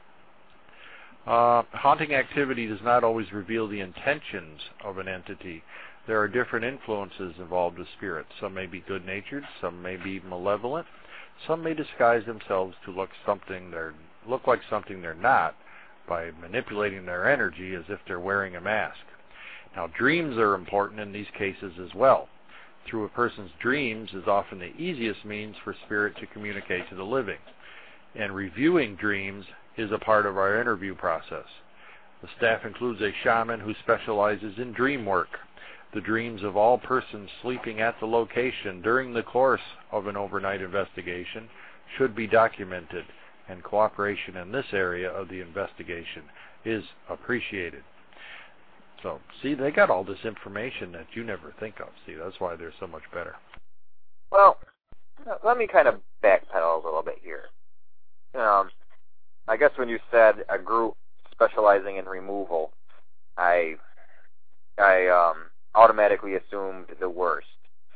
Uh, haunting activity does not always reveal the intentions of an entity. There are different influences involved with spirits. Some may be good-natured, some may be malevolent, some may disguise themselves to look something they're look like something they're not by manipulating their energy as if they're wearing a mask. Now, dreams are important in these cases as well. Through a person's dreams is often the easiest means for spirit to communicate to the living, and reviewing dreams is a part of our interview process. The staff includes a shaman who specializes in dream work. The dreams of all persons sleeping at the location during the course of an overnight investigation should be documented, and cooperation in this area of the investigation is appreciated. So, see, they got all this information that you never think of. See, that's why they're so much better. Well, let me kind of backpedal a little bit here. Um, I guess when you said a group specializing in removal, I, I, um, automatically assumed the worst.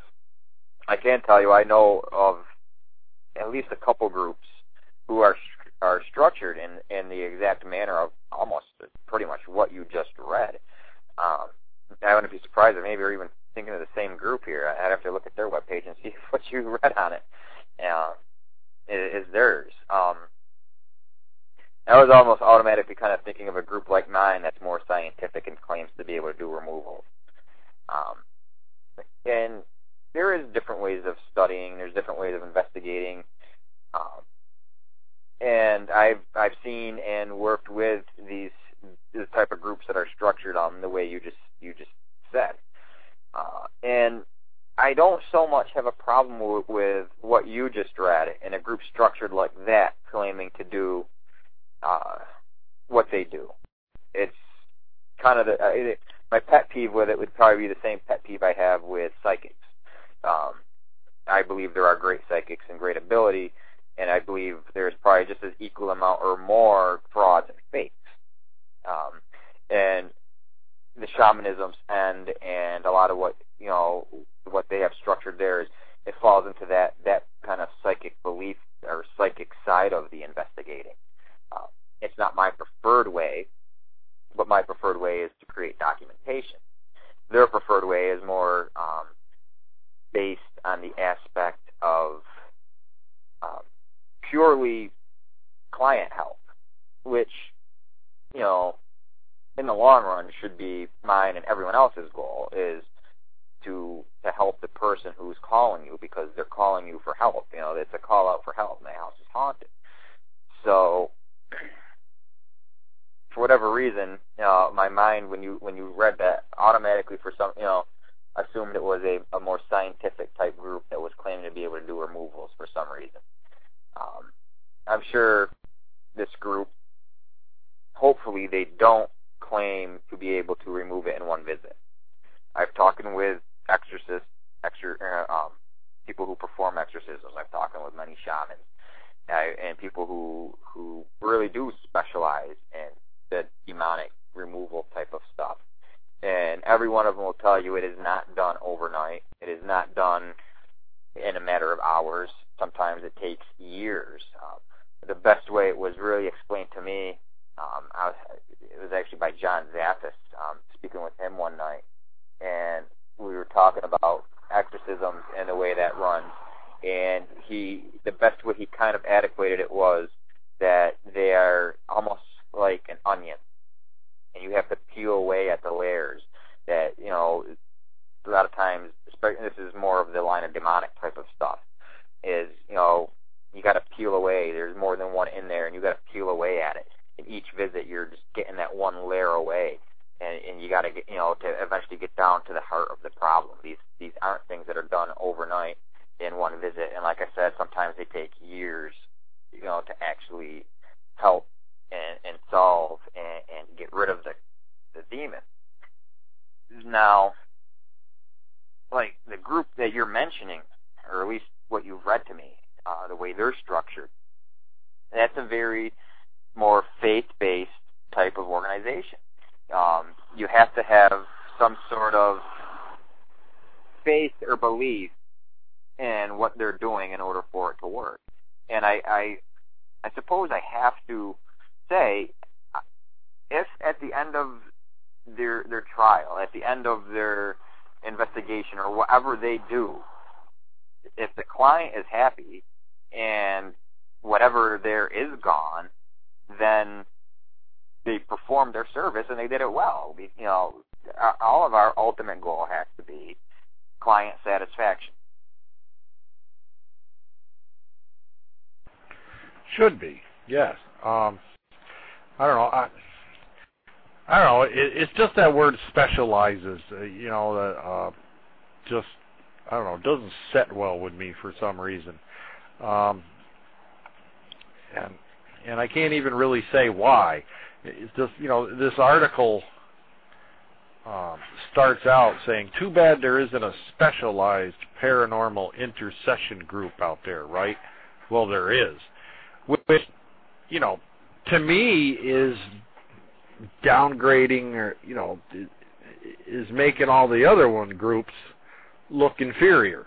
I can tell you I know of at least a couple groups who are structured in, in the exact manner of almost pretty much what you just read. Um, I wouldn't be surprised if maybe you're even thinking of the same group here. I'd have to look at their webpage and see what you read on it. Uh, is, is theirs. Um, I was almost automatically kind of thinking of a group like mine that's more scientific and claims to be able to do removals. Um, and there is different ways of studying. There's different ways of investigating. Um, and I've I've seen and worked with these this type of groups that are structured on the way you just you just said. Uh, and I don't so much have a problem with, with what you just read in a group structured like that, claiming to do uh, what they do. It's kind of the uh, it, my pet peeve with it would probably be the same pet peeve I have with psychics. Um, I believe there are great psychics and great ability, and I believe there's probably just as equal amount or more frauds and fakes. Um, and the shamanisms and and a lot of what you know what they have structured there is it falls into that that kind of psychic belief or psychic side of the investigating. Uh, it's not my preferred way, but my preferred way is to create documentation. Their preferred way is more um, based on the aspect of um, purely client help, which, you know, in the long run should be mine and everyone else's goal, is to to help the person who's calling you because they're calling you for help. You know, it's a call out for help. My house is haunted. So, for whatever reason, you know, my mind, when you when you read that, automatically for some, you know, assumed it was a, a more scientific type group that was claiming to be able to do removals for some reason. Um, I'm sure this group, hopefully they don't claim to be able to remove it in one visit. I've talked with exorcists, exor, uh, um, people who perform exorcisms. I've talked with many shamans uh, and people who who really do specialize in the demonic removal type of stuff. And every one of them will tell you it is not done overnight. It is not done in a matter of hours. Sometimes it takes years. Um, the best way it was really explained to me, um, I was, it was actually by John Zaffis, um, speaking with him one night. And we were talking about exorcisms and the way that runs. And he, the best way he kind of adequated it was that they are almost like an onion. And you have to peel away at the layers that, you know, a lot of times, especially this is more of the line of demonic type of stuff, is, you know, you got to peel away. There's more than one in there, and you got to peel away at it. In each visit, you're just getting that one layer away, and, and you got to get, you know, to eventually get down to the heart of the problem. These these aren't things that are done overnight in one visit, and like I said, sometimes they take years, you know, to actually help and, and solve and, and get rid of the the demon. Now, like the group that you're mentioning, or at least what you've read to me, uh, the way they're structured, that's a very more faith-based type of organization. Um, you have to have some sort of faith or belief in what they're doing in order for it to work. And I, I, I suppose I have to say, if at the end of their their trial, at the end of their investigation or whatever they do, if the client is happy and whatever there is gone, then they performed their service and they did it well. You know, all of our ultimate goal has to be client satisfaction. Should be, yes. Um, I don't know. I, I don't know. It, it's just that word specializes. Uh, you know, uh, just I don't know. It doesn't set well with me for some reason, um, and and I can't even really say why. It's just, you know, this article um, starts out saying, "Too bad there isn't a specialized paranormal intercession group out there, right?" Well, there is, which, you know, to me is downgrading, or, you know, is making all the other one groups look inferior.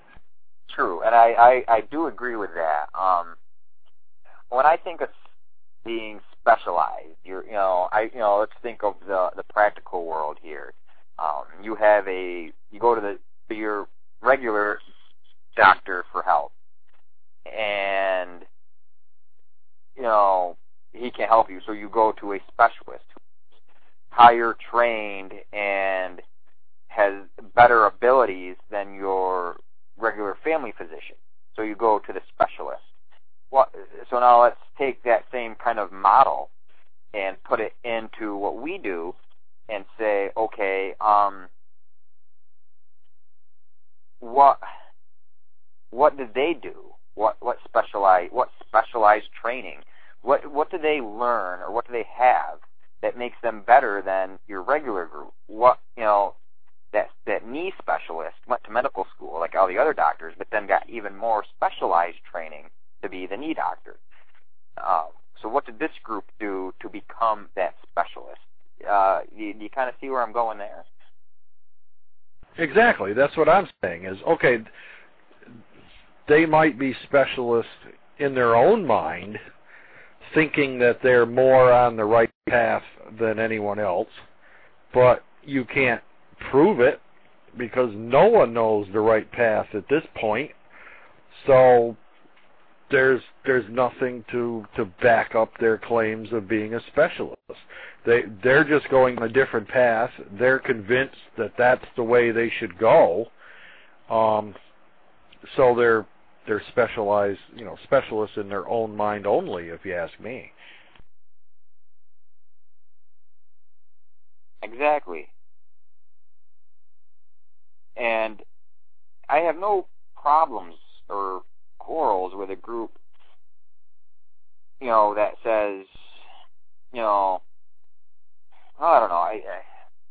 True, and I, I, I do agree with that. Um, when I think of being specialized. You're, you know, I, you know, let's think of the the practical world here. Um, you have a, you go to the to your regular doctor for help, and you know he can't help you, so you go to a specialist who's higher trained and has better abilities than your regular family physician. So you go to the specialist. What, so now let's take that same kind of model and put it into what we do and say, okay, um, what what did they do? What what specialized what specialized training? What what do they learn, or what do they have that makes them better than your regular group? What, you know, that that knee specialist went to medical school like all the other doctors, but then got even more specialized training to be the knee doctor. Uh, so what did this group do to become that specialist? Uh, you, you kind of see where I'm going there? Exactly. That's what I'm saying is, okay, they might be specialists in their own mind, thinking that they're more on the right path than anyone else, but you can't prove it because no one knows the right path at this point. So there's there's nothing to, to back up their claims of being a specialist. They they're just going a different path. They're convinced that that's the way they should go. Um, so they're they're specialized, you know, specialists in their own mind only, if you ask me. Exactly. And I have no problems or quarrels with a group, you know, that says, you know, I don't know, I, I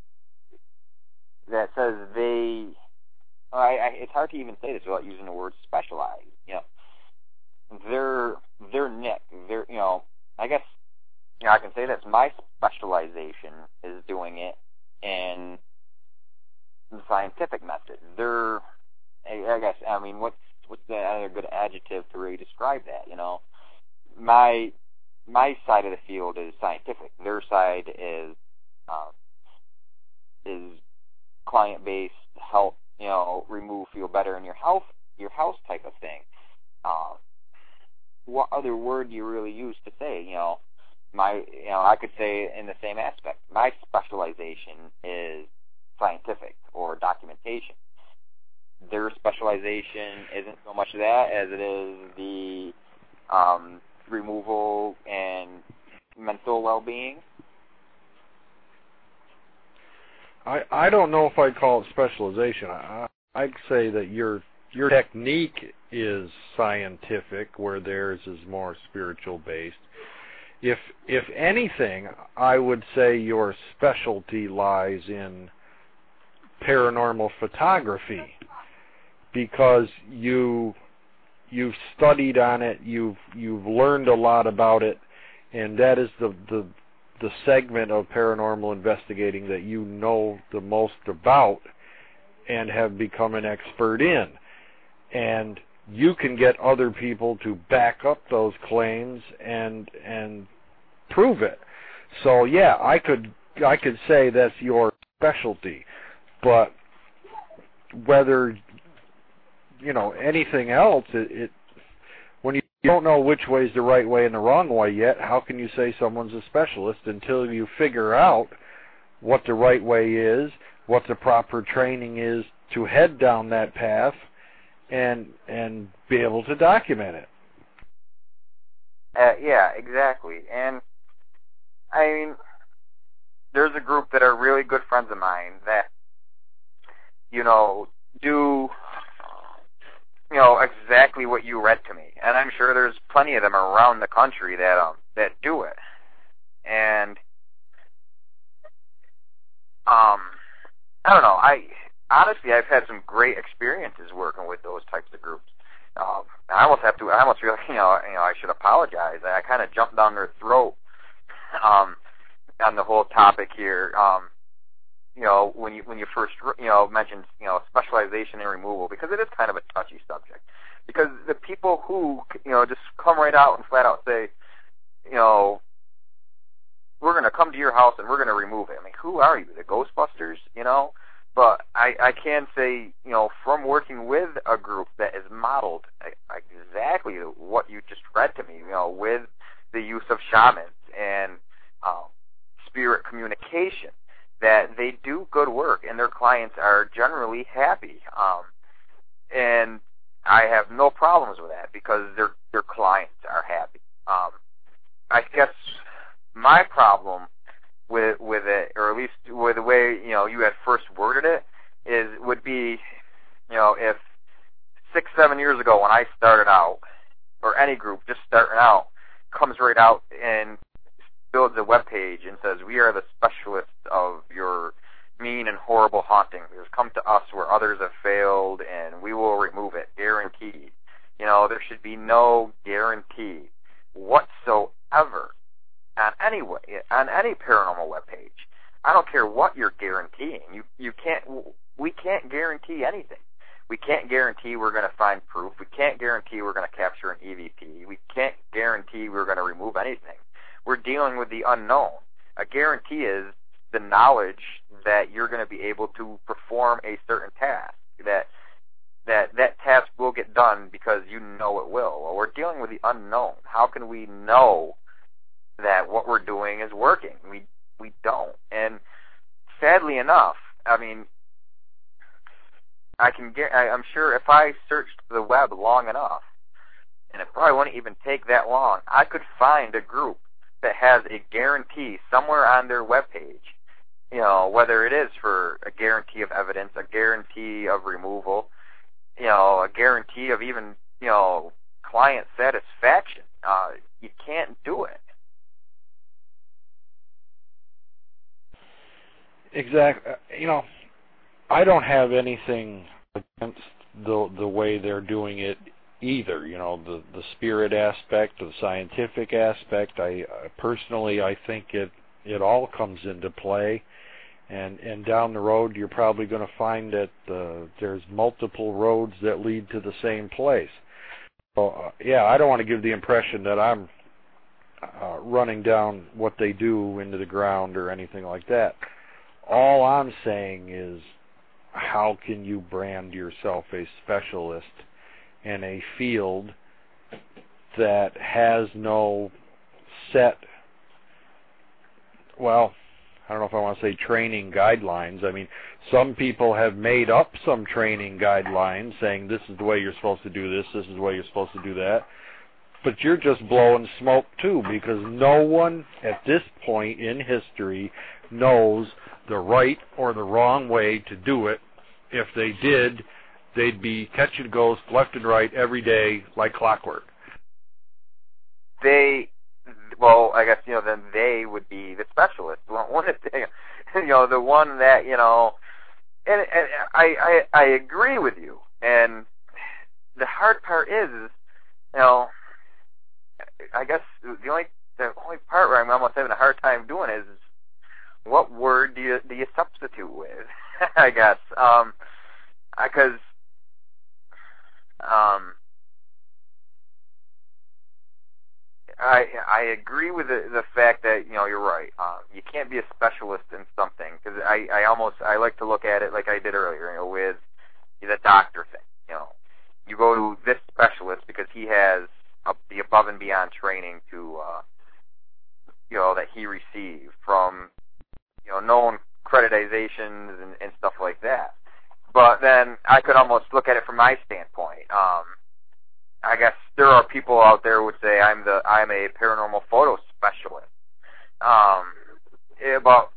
that says they, I, I, it's hard to even say this without using the word specialized. You know, their their niche, their, you know, I guess, you know, I can say that's my specialization is doing it in the scientific method. They're, I guess, I mean, what's what's the other good adjective to really describe that? You know, my my side of the field is scientific. Their side is um, is client based, help, you know, remove, feel better in your health, your house type of thing. Uh, what other word do you really use to say? You know, my, you know, I could say in the same aspect. My specialization is scientific or documentation. Their specialization isn't so much that as it is the um, removal and mental well-being. I I don't know if I'd call it specialization. I, I'd say that your your technique is scientific, where theirs is more spiritual based. If if anything, I would say your specialty lies in paranormal photography, because you you've studied on it, you've you've learned a lot about it, and that is the the the segment of paranormal investigating that you know the most about and have become an expert in. And you can get other people to back up those claims and and prove it. So yeah, I could I could say that's your specialty. But whether, you know, anything else, it, it when you don't know which way is the right way and the wrong way yet, how can you say someone's a specialist until you figure out what the right way is, what the proper training is to head down that path, and and be able to document it? Uh, yeah, exactly. And I mean, there's a group that are really good friends of mine that, you know, do, you know, exactly what you read to me. And I'm sure there's plenty of them around the country that um that do it. And um I don't know, I honestly I've had some great experiences working with those types of groups. Um I almost have to I almost feel like, you know, you know, I should apologize. I kind of jumped down their throat um on the whole topic here. Um You know, when you when you first you know mentioned you know specialization and removal, because it is kind of a touchy subject. Because the people who you know just come right out and flat out say, you know, we're going to come to your house and we're going to remove it. I mean, who are you, the Ghostbusters, you know? But I, I can say, you know, from working with a group that is modeled exactly what you just read to me, you know, with the use of shamans and um, spirit communication, that they do good work and their clients are generally happy. Um, and I have no problems with that because their their clients are happy. Um, I guess my problem with with it, or at least with the way, you know, you had first worded it, is would be, you know, if six, seven years ago when I started out, or any group just starting out, comes right out and builds a web page and says, we are the specialists of your mean and horrible haunting. Just come to us where others have failed and we will remove it, guaranteed. You know, there should be no guarantee whatsoever on any way, on any paranormal webpage. I don't care what you're guaranteeing. You you can't. We can't guarantee anything. We can't guarantee we're going to find proof. We can't guarantee we're going to capture an E V P. We can't guarantee we're going to remove anything. We're dealing with the unknown. A guarantee is the knowledge that you're going to be able to perform a certain task. That that that task will get done because you know it will. Well, we're dealing with the unknown. How can we know that what we're doing is working? We we don't. And sadly enough, I mean, I can get. I, I'm sure if I searched the web long enough, and it probably wouldn't even take that long, I could find a group that has a guarantee somewhere on their webpage. You know, whether it is for a guarantee of evidence, a guarantee of removal, you know, a guarantee of even, you know, client satisfaction. Uh, you can't do it. Exactly. You know, I don't have anything against the the way they're doing it either. You know, the the spirit aspect, the scientific aspect. I uh, personally, I think it it all comes into play, and and down the road, you're probably going to find that uh, there's multiple roads that lead to the same place. So uh, yeah, I don't want to give the impression that I'm uh, running down what they do into the ground or anything like that. All I'm saying is, how can you brand yourself a specialist in a field that has no set, well, I don't know if I want to say training guidelines. I mean, some people have made up some training guidelines saying this is the way you're supposed to do this, this is the way you're supposed to do that. But you're just blowing smoke too, because no one at this point in history knows the right or the wrong way to do it. If they did, they'd be catching ghosts left and right every day like clockwork. They, well, I guess, you know, then they would be the specialists. One of the, you know, the one that, you know, and, and I, I, I agree with you. And the hard part is, is, you know, I guess the only the only part where I'm almost having a hard time doing is, what word do you do you substitute with? I guess, um, because, um, I I agree with the the fact that, you know, you're right. Um, you can't be a specialist in something, because I I almost I like to look at it like I did earlier, you know, with the doctor thing. You know, you go to this specialist because he has a, the above and beyond training to, uh, you know, that he received from, you know, known accreditations and, and stuff like that. But then I could almost look at it from my standpoint. Um, I guess there are people out there who would say I'm the I'm a paranormal photo specialist. Um, about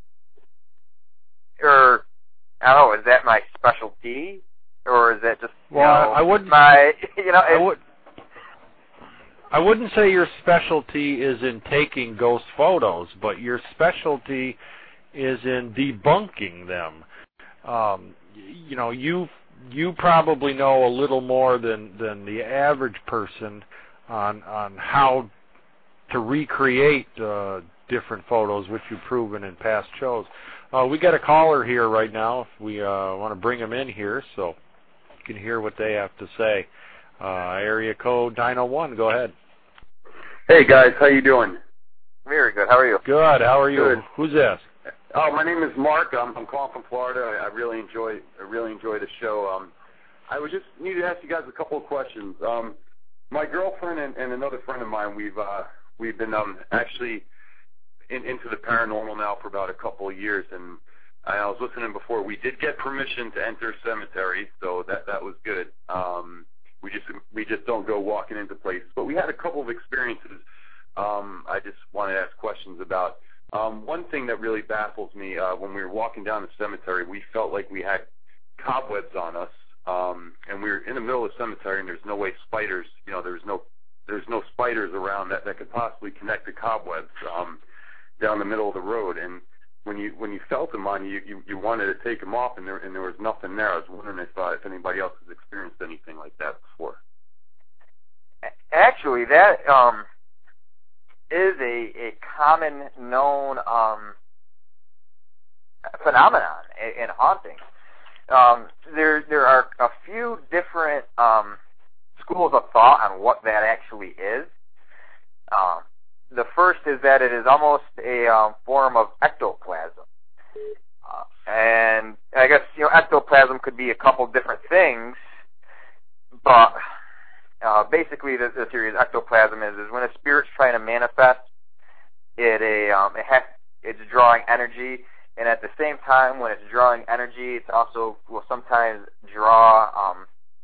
or I don't know, is that my specialty, or is that just, you well, know, I wouldn't my you know? I would. I wouldn't say your specialty is in taking ghost photos, but your specialty is in debunking them. Um, you know, you you probably know a little more than, than the average person on on how to recreate uh, different photos, which you've proven in past shows. Uh, we got a caller here right now. If we uh, want to bring them in here, so you can hear what they have to say. Uh, area code nine oh one. Go ahead. Hey guys, how you doing? Very good. How are you? Good. How are you? Good. Who's this? Oh, my name is Mark. I'm, I'm calling from Florida. I, I really enjoy I really enjoy the show. Um, I would just need to ask you guys a couple of questions. Um, my girlfriend and, and another friend of mine, we've uh, we've been um, actually in, into the paranormal now for about a couple of years, and I was listening before. We did get permission to enter cemetery, so that that was good. Um, we just we just don't go walking into places, but we had a couple of experiences. Um, I just wanted to ask questions about. Um, one thing that really baffles me, uh, when we were walking down the cemetery, we felt like we had cobwebs on us, um, and we were in the middle of the cemetery, and there's no way spiders, you know, there's no there's no spiders around that, that could possibly connect the cobwebs um, down the middle of the road. And when you when you felt them on you, you, you wanted to take them off, and there and there was nothing there. I was wondering if uh, if anybody else has experienced anything like that before. Actually, that um. is a, a common known um, phenomenon in, in haunting. Um, there there are a few different um, schools of thought on what that actually is. Um, the first is that it is almost a um, form of ectoplasm. Uh, and I guess, you know, ectoplasm could be a couple different things, but Uh, basically, the, the theory of ectoplasm is, is when a spirit's trying to manifest, it a um, it has it's drawing energy, and at the same time, when it's drawing energy, it's also will sometimes draw um,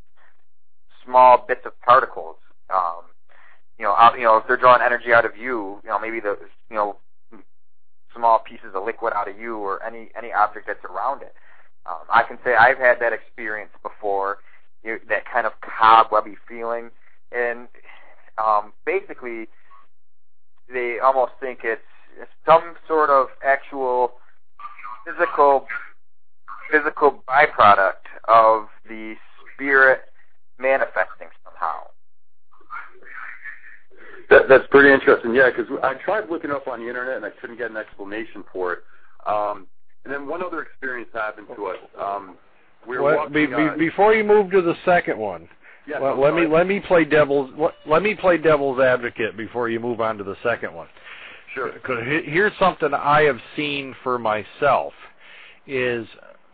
small bits of particles. Um, you know, out, you know, if they're drawing energy out of you, you know, maybe the you know small pieces of liquid out of you or any any object that's around it. Um, I can say I've had that experience before. You, that kind of cobwebby feeling, and um, basically they almost think it's, it's some sort of actual physical physical byproduct of the spirit manifesting somehow. That, that's pretty interesting, yeah, because I tried looking up on the internet and I couldn't get an explanation for it. Um, and then one other experience happened to us. Um, We were What, walking, be, be, uh, before you move to the second one, yeah, let, no, let me sorry. let me play devil's let, let me play devil's advocate before you move on to the second one. Sure. Because here's something I have seen for myself: is,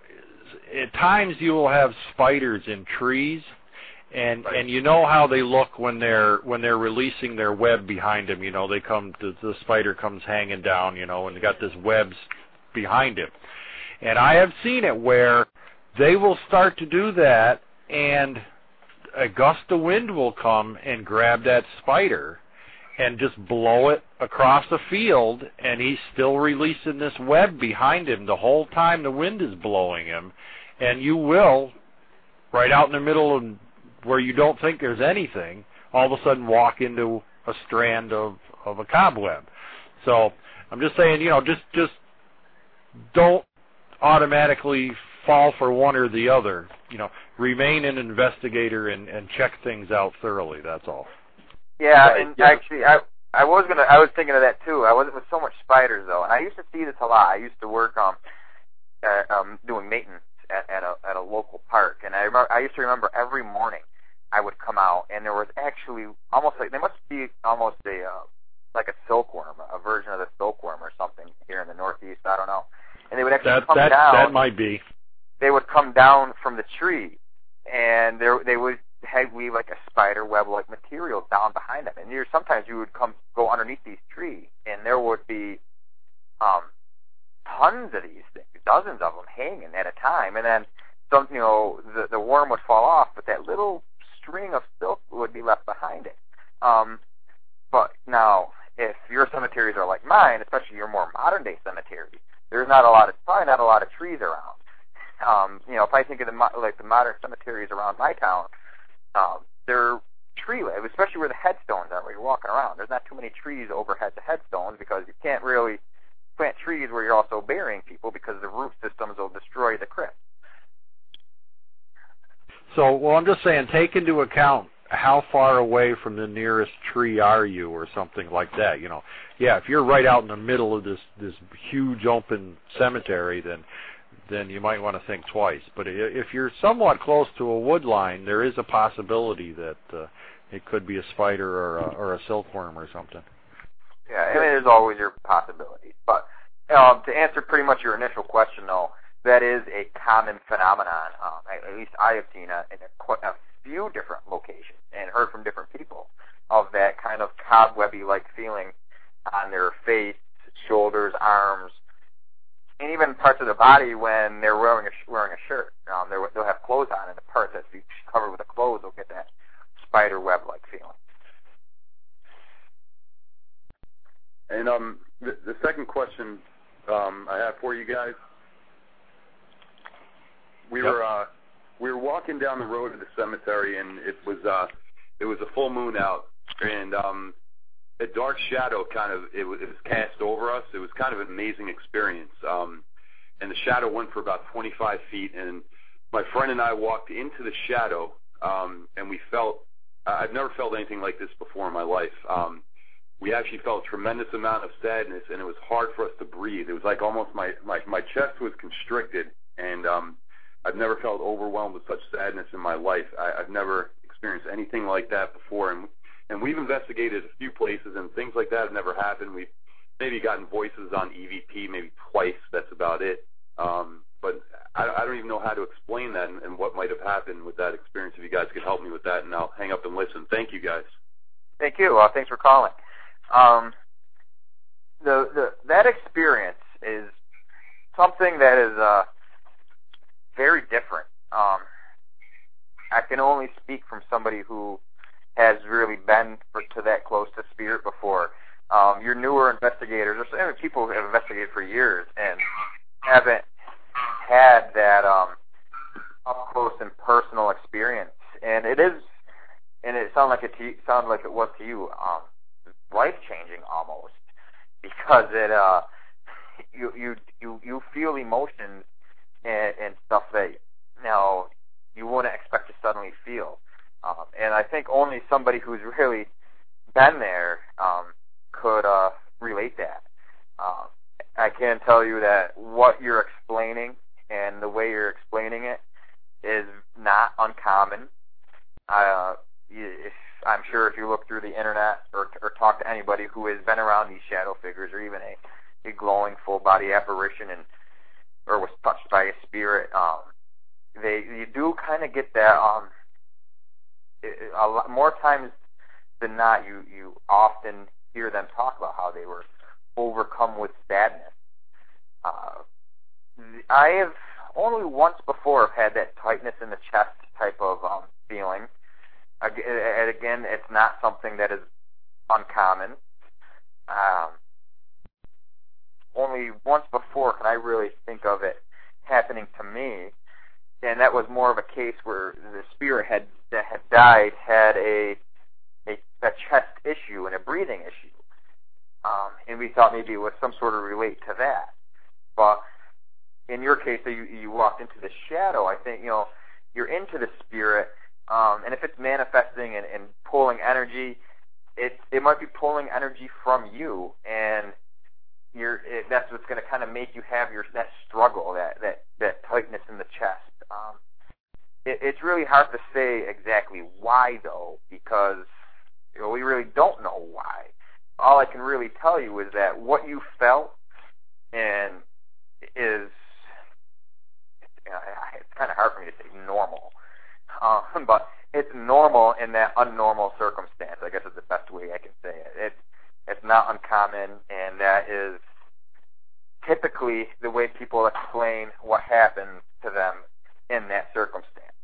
is at times you will have spiders in trees, and Right. and you know how they look when they're when they're releasing their web behind them. You know, they come the, the spider comes hanging down. You know, and they got this webs behind him, and I have seen it where they will start to do that, and a gust of wind will come and grab that spider and just blow it across the field, and he's still releasing this web behind him the whole time the wind is blowing him. And you will, right out in the middle of where you don't think there's anything, all of a sudden walk into a strand of, of a cobweb. So I'm just saying, you know, just just don't automatically fall for one or the other. You know, remain an investigator and, and check things out thoroughly. That's all. Yeah, Right. and Yeah. actually, I I was gonna I was thinking of that too. I wasn't with so much spiders though, and I used to see this a lot. I used to work um uh, um doing maintenance at, at a at a local park, and I remember I used to remember every morning I would come out, and there was actually almost like there must be almost a uh, like a silkworm, a version of the silkworm or something here in the Northeast. I don't know, and they would actually That come that down. that might be. They would come down from the tree, and there they would have weave like a spider web like material down behind them. And you sometimes you would come go underneath these trees, and there would be um, tons of these things, dozens of them hanging at a time. And then some, you know, the the worm would fall off, but that little string of silk would be left behind it. Um, but now, if your cemeteries are like mine, especially your more modern day cemeteries, there's not a lot of probably not a lot of trees around. Um, you know, if I think of the like the modern cemeteries around my town, um, they're tree-like, especially where the headstones are, where you're walking around. There's not too many trees overhead the headstones because you can't really plant trees where you're also burying people because the root systems will destroy the crypt. So, well, I'm just saying, take into account how far away from the nearest tree are you or something like that. You know, yeah, if you're right out in the middle of this this huge open cemetery, then then you might want to think twice. But if you're somewhat close to a wood line, there is a possibility that uh, it could be a spider or a, or a silkworm or something. Yeah, and there's always your possibilities. But um, to answer pretty much your initial question, though, that is a common phenomenon. Um, at, at least I have seen it in a, quite a few different locations and heard from different people of that kind of cobwebby-like feeling on their face, shoulders, arms, and even parts of the body when they're wearing a wearing a shirt. Um, they'll have clothes on, and the part that's covered with the clothes will get that spider web-like feeling. And um, the, the second question um, I have for you guys, we yep. were uh, we were walking down the road to the cemetery, and it was uh, it was a full moon out, and um, a dark shadow kind of it was, it was cast over us. It was kind of an amazing experience, um, and the shadow went for about twenty-five feet, and my friend and I walked into the shadow, um, and we felt I've never felt anything like this before in my life. Um, we actually felt a tremendous amount of sadness, and it was hard for us to breathe. It was like almost my, my, my chest was constricted, and um, I've never felt overwhelmed with such sadness in my life. I, I've never experienced anything like that before, and and we've investigated a few places, and things like that have never happened. We've maybe gotten voices on E V P maybe twice. That's about it. Um, but I, I don't even know how to explain that and, and what might have happened with that experience. If you guys could help me with that, and I'll hang up and listen. Thank you, guys. Thank you. Uh, thanks for calling. Um, the, the that experience is something that is uh, very different. Um, I can only speak from somebody who has really been for, to that close to spirit before. Um, your newer investigators, or some people who have investigated for years and haven't had that um, up close and personal experience, and it is, and it sounded like it to you, sounded like it was to you. Um, life-changing almost, because it uh you you you, you feel emotions and, and stuff that you know you wouldn't expect to suddenly feel, um, and I think only somebody who's really been there um, could uh, relate that. Um, I can tell you that what you're explaining and the way you're explaining it is not uncommon. Uh, if I'm sure if you look through the internet or, or talk to anybody who has been around these shadow figures, or even a, a glowing full body apparition, and or was touched by a spirit, um, they you do kind of get that. Um, a lot more times than not, you you often hear them talk about how they were overcome with sadness. Uh, I have only once before had that tightness in the chest type of um, feeling. And again, it's not something that is uncommon. Um, only once before can I really think of it happening to me, and that was more of a case where the spirit had that had died had a a, a chest issue and a breathing issue, um, and we thought maybe it was some sort of relate to that. But in your case, you you walked into the shadow. I think you know you're into the spirit. Um, and if it's manifesting and, and pulling energy, it it might be pulling energy from you, and you're it, that's what's going to kind of make you have your that struggle, that that, that tightness in the chest. Um, it, it's really hard to say exactly why, though, because you know, we really don't know why. All I can really tell you is that what you felt and is you know, it's kind of hard for me to say normal. Um, but it's normal in that unnormal circumstance. I guess is the best way I can say it. It's it's not uncommon, and that is typically the way people explain what happened to them in that circumstance.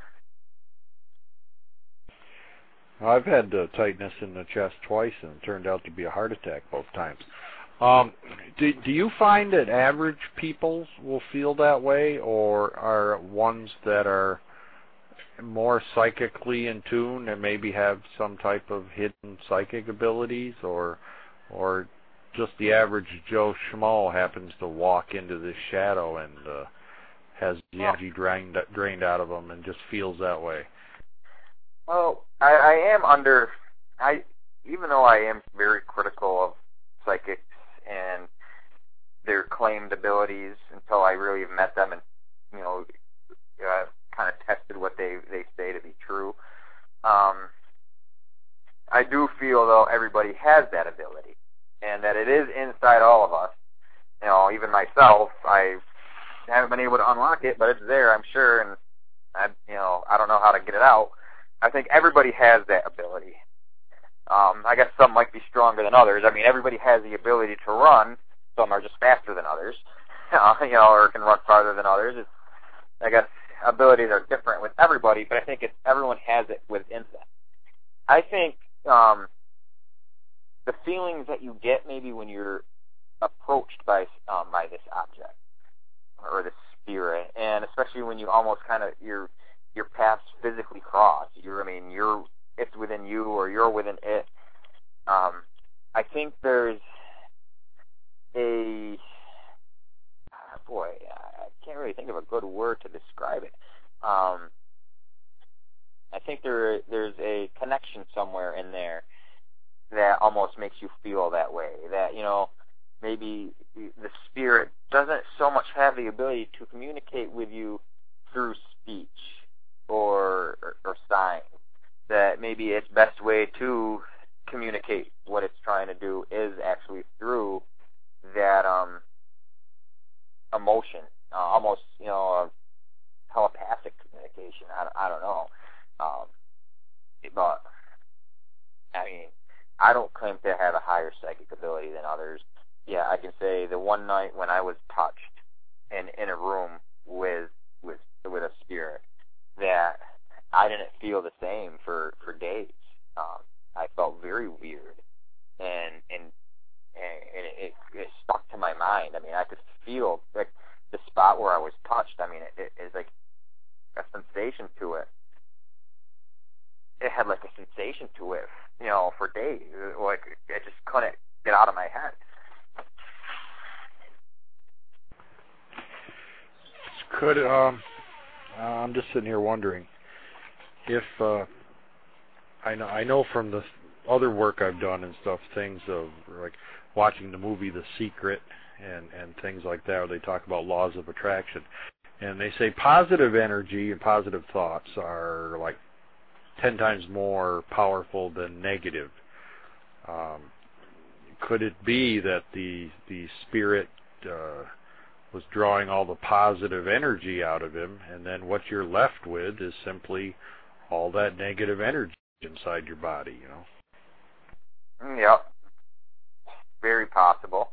I've had uh, tightness in the chest twice, and it turned out to be a heart attack both times. Um, do, do you find that average people will feel that way, or are ones that are more psychically in tune and maybe have some type of hidden psychic abilities, or or just the average Joe Schmo happens to walk into this shadow and uh, has the energy drained, drained out of them and just feels that way? Well, I, I am under, I even though I am very critical of psychics and their claimed abilities until I really met them and, you know, uh, kind of tested what they, they say to be true. Um, I do feel, though, everybody has that ability. and that it is inside all of us. You know, even myself, I haven't been able to unlock it, but it's there, I'm sure, and I, you know, I don't know how to get it out. I think everybody has that ability. Um, I guess some might be stronger than others. I mean, everybody has the ability to run. Some are just faster than others, uh, you know, or can run farther than others. It's, I guess abilities are different with everybody, but I think it's, everyone has it within them. I think um, the feelings that you get maybe when you're approached by um, by this object or this spirit, and especially when you almost kind of your your paths physically cross. You're, I mean, you're it's within you or you're within it. Um, I think there's a uh, boy, I can't really think of a good word to describe it. Um, I think there there's a connection somewhere in there that almost makes you feel that way. That, you know, maybe the spirit doesn't so much have the ability to communicate with you through speech or or, or signs. That maybe its best way to communicate what it's trying to do is actually through that um, emotion, uh, almost, you know, a telepathic communication. I, I don't know. Um, but, I mean, I don't claim to have a higher psychic ability than others. Yeah, I can say the one night when I was touched and in a room with with with a spirit, that I didn't feel the same for, for days. Um, I felt very weird, and and and it, it stuck to my mind. I mean, I could feel like the spot where I was touched. I mean, it, it is like a sensation to it. It had like a sensation to it, you know, for days. Like, I just couldn't get out of my head. Could um, uh, I'm just sitting here wondering if uh, I know I know from the other work I've done and stuff, things of like watching the movie The Secret and and things like that, where they talk about laws of attraction, and they say positive energy and positive thoughts are like ten times more powerful than negative. Um, could it be that the the spirit uh, was drawing all the positive energy out of him, and then what you're left with is simply all that negative energy inside your body, you know? Yep. Very possible.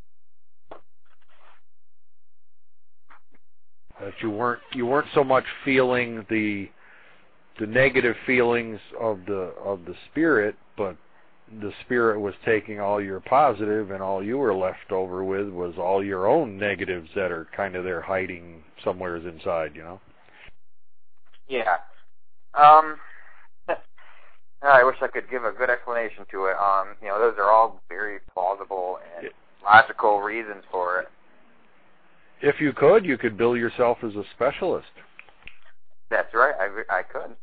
That you weren't you weren't so much feeling the the negative feelings of the of the spirit, but the spirit was taking all your positive, and all you were left over with was all your own negatives that are kind of there hiding somewheres inside, you know? Yeah. Um, I wish I could give a good explanation to it. Um, you know, those are all very plausible and logical reasons for it. If you could, you could bill yourself as a specialist. That's right. I, I could.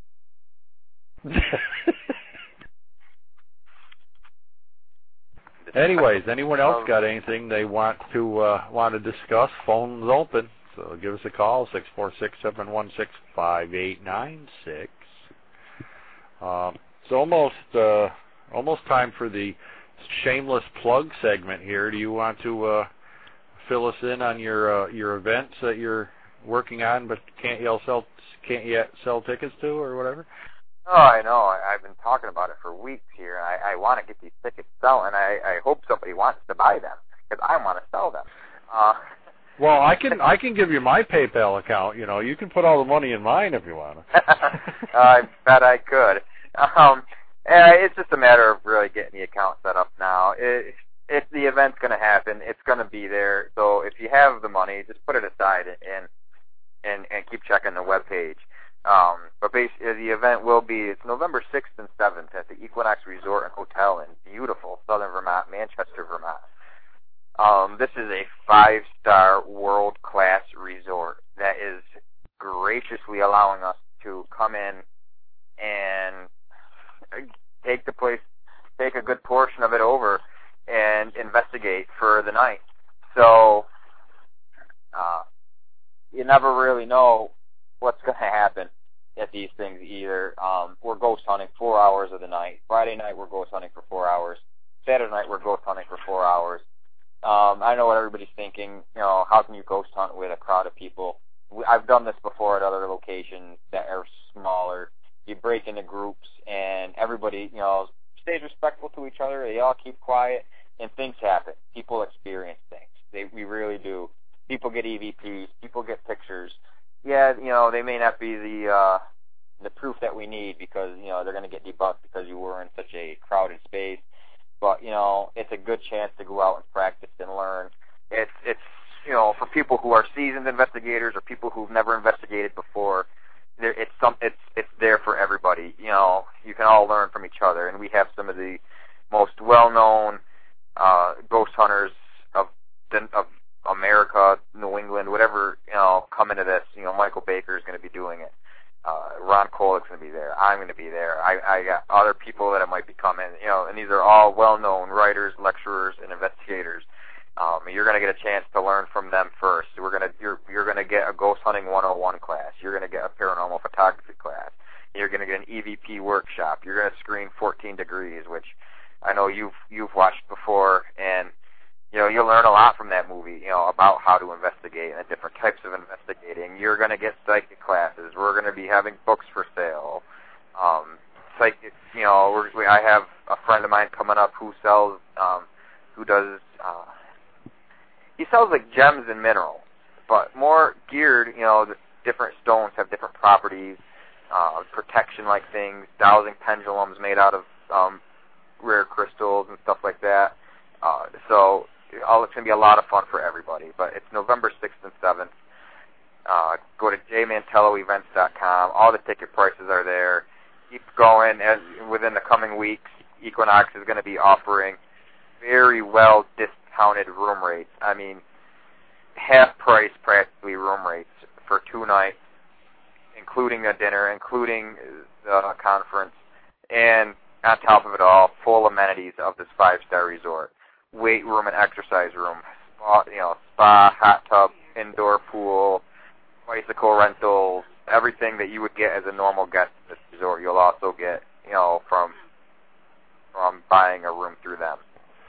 Anyways, anyone else got anything they want to uh, want to discuss? Phone's open, so give us a call, six four six, seven one six, five eight nine six. Um, it's almost uh, almost time for the shameless plug segment here. Do you want to uh, fill us in on your uh, your events that you're working on but can't yet sell can't yet sell tickets to, or whatever? Oh, I know. I, I've been talking about it for weeks here. I, I want to get these tickets selling. I, I hope somebody wants to buy them because I want to sell them. Uh, well, I can I can give you my PayPal account. You know, you can put all the money in mine if you want to. I bet I could. Um, it's just a matter of really getting the account set up now. It, if the event's going to happen, it's going to be there. So if you have the money, just put it aside and and, and keep checking the webpage. Um, but basically, the event will be, it's November sixth and seventh at the Equinox Resort and Hotel in beautiful southern Vermont, Manchester, Vermont. Um, this is a five-star world-class resort that is graciously allowing us to come in and take the place, take a good portion of it over and investigate for the night. So, uh, you never really know what's going to happen at these things either. Um, we're ghost hunting four hours of the night. Friday night we're ghost hunting for four hours. Saturday night we're ghost hunting for four hours. Um, I know what everybody's thinking. You know, how can you ghost hunt with a crowd of people? We, I've done this before at other locations that are smaller. You break into groups, and everybody, you know, stays respectful to each other. They all keep quiet, and things happen. People experience things. They, we really do. People get E V Ps. People get pictures. Yeah, you know, they may not be the uh, the proof that we need because, you know, they're going to get debunked because you were in such a crowded space. But, you know, it's a good chance to go out and practice and learn. It's, it's you know, for people who are seasoned investigators or people who've never investigated before, there, it's some, it's, it's there for everybody. You know, you can all learn from each other, and we have some of the most well-known uh, ghost hunters of of America, New England, whatever, you know, come into this. You know, Michael Baker is going to be doing it. Uh, Ron Kolick's going to be there. I'm going to be there. I, I got other people that might be coming, you know, and these are all well-known writers, lecturers, and investigators. Um, you're going to get a chance to learn from them first. We're going to, you're, you're going to get a Ghost Hunting one oh one class. You're going to get a paranormal photography class. You're going to get an E V P workshop. You're going to screen fourteen degrees, which I know you've you've watched before, and you know you'll learn a lot from that movie. You know about how to investigate and the different types of investigating. You're going to get psychic classes. We're going to be having books for sale. Um, psychic, you know, we're, we, I have a friend of mine coming up who sells, um, who does. Uh, he sells like gems and minerals, but more geared. You know, the different stones have different properties. Uh, protection-like things, dowsing pendulums made out of um, rare crystals and stuff like that. Uh, so all, it's going to be a lot of fun for everybody. But it's November sixth and seventh. Uh, go to j mantello events dot com. All the ticket prices are there. Keep going. As within the coming weeks, Equinox is going to be offering very well discounted room rates. I mean, half price practically room rates for two nights, including a dinner, including the conference, and on top of it all, full amenities of this five-star resort. Weight room and exercise room, spa, you know, spa, hot tub, indoor pool, bicycle rentals, everything that you would get as a normal guest at this resort, you'll also get, you know, from from buying a room through them.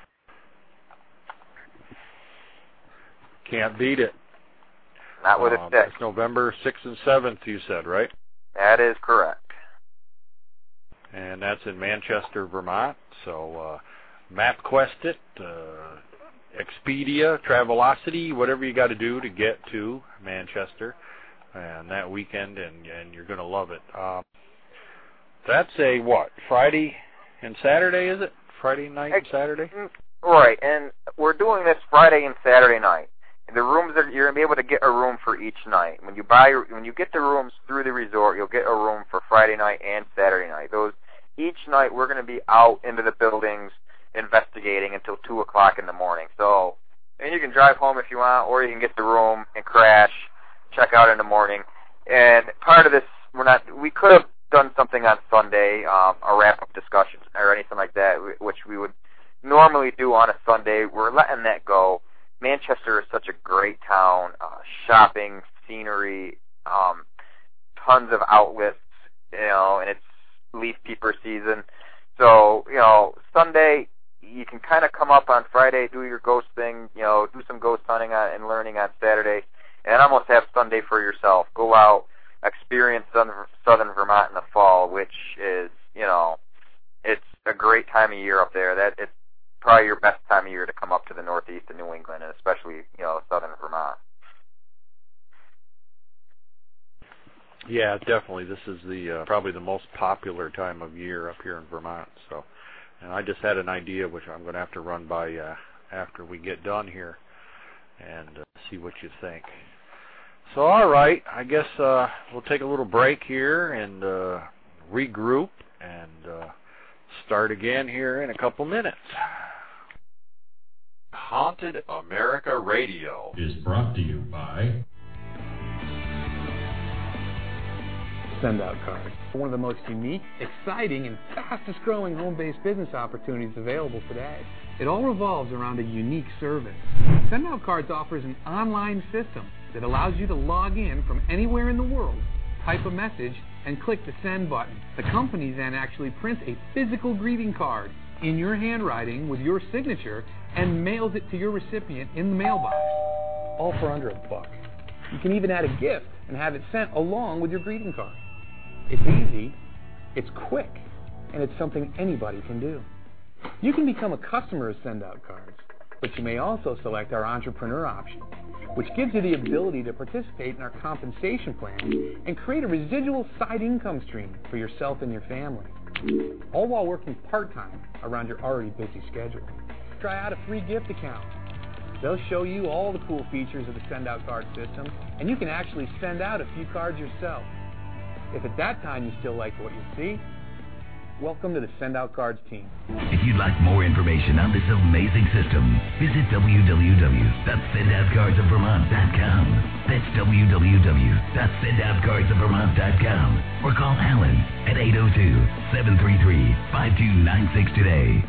Can't beat it. Not with um, a stick. It's November sixth and seventh, you said, right? That is correct. And that's in Manchester, Vermont. So uh, MapQuest it, uh, Expedia, Travelocity, whatever you got to do to get to Manchester and that weekend, and, and you're going to love it. Um, that's a, what, Friday and Saturday, is it? Friday night and Saturday? Right, and we're doing this Friday and Saturday night. The rooms are, you're gonna be able to get a room for each night. When you buy, when you get the rooms through the resort, you'll get a room for Friday night and Saturday night. Those each night we're gonna be out into the buildings investigating until two o'clock in the morning. So, and you can drive home if you want, or you can get the room and crash, check out in the morning. And part of this, we're not. We could have done something on Sunday, um, a wrap-up discussion or anything like that, which we would normally do on a Sunday. We're letting that go. Manchester is such a great town, uh, shopping, scenery, um, tons of outlets, you know, and it's leaf peeper season. So, you know, Sunday, you can kind of come up on Friday, do your ghost thing, you know, do some ghost hunting on, and learning on Saturday, and almost have Sunday for yourself. Go out, experience southern, southern Vermont in the fall, which is, you know, it's a great time of year up there. That it's probably your best time of year to come up to the northeast of New England, and especially, you know, southern Vermont. Yeah, definitely. This is the uh, probably the most popular time of year up here in Vermont. So, and I just had an idea, which I'm going to have to run by uh, after we get done here, and uh, see what you think. So, all right, I guess uh, we'll take a little break here and uh, regroup and uh, start again here in a couple minutes. Haunted America Radio is brought to you by Send-Out Cards. One of the most unique, exciting, and fastest-growing home-based business opportunities available today. It all revolves around a unique service. Send-Out Cards offers an online system that allows you to log in from anywhere in the world, type a message, and click the send button. The company then actually prints a physical greeting card in your handwriting with your signature and mails it to your recipient in the mailbox, all for under a buck. You can even add a gift and have it sent along with your greeting card. It's easy, it's quick, and it's something anybody can do. You can become a customer of Send Out Cards, but you may also select our entrepreneur option, which gives you the ability to participate in our compensation plan and create a residual side income stream for yourself and your family, all while working part-time around your already busy schedule. Try out a free gift account. They'll show you all the cool features of the Send Out Card system, and you can actually send out a few cards yourself. If at that time you still like what you see, welcome to the Send Out Cards team. If you'd like more information on this amazing system, visit w w w dot send out cards of vermont dot com. That's w w w dot send out cards of vermont dot com. Or call Alan at eight oh two, seven three three, five two nine six today.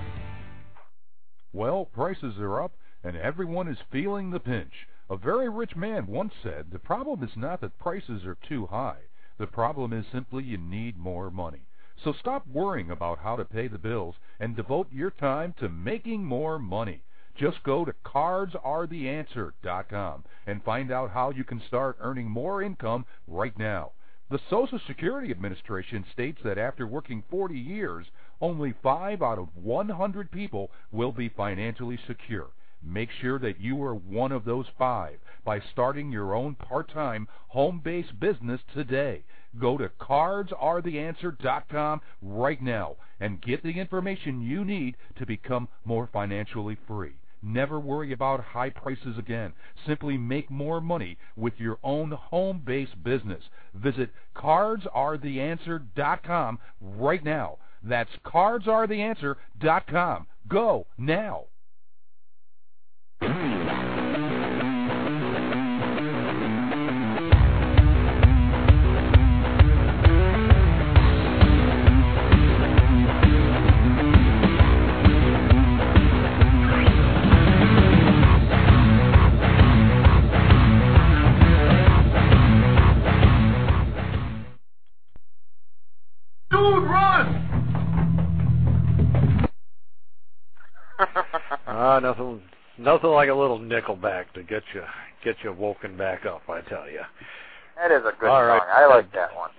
Well, prices are up, and everyone is feeling the pinch. A very rich man once said, the problem is not that prices are too high. The problem is simply you need more money. So stop worrying about how to pay the bills and devote your time to making more money. Just go to cards are the answer dot com and find out how you can start earning more income right now. The Social Security Administration states that after working forty years, only five out of one hundred people will be financially secure. Make sure that you are one of those five by starting your own part-time home-based business today. Go to cards are the answer dot com right now and get the information you need to become more financially free. Never worry about high prices again. Simply make more money with your own home-based business. Visit cards are the answer dot com right now. That's cards are the answer dot com. Go now. Dude, run! Ah, uh, nothing, nothing like a little Nickelback to get you, get you woken back up. I tell you. That is a good All song. right. I like that one.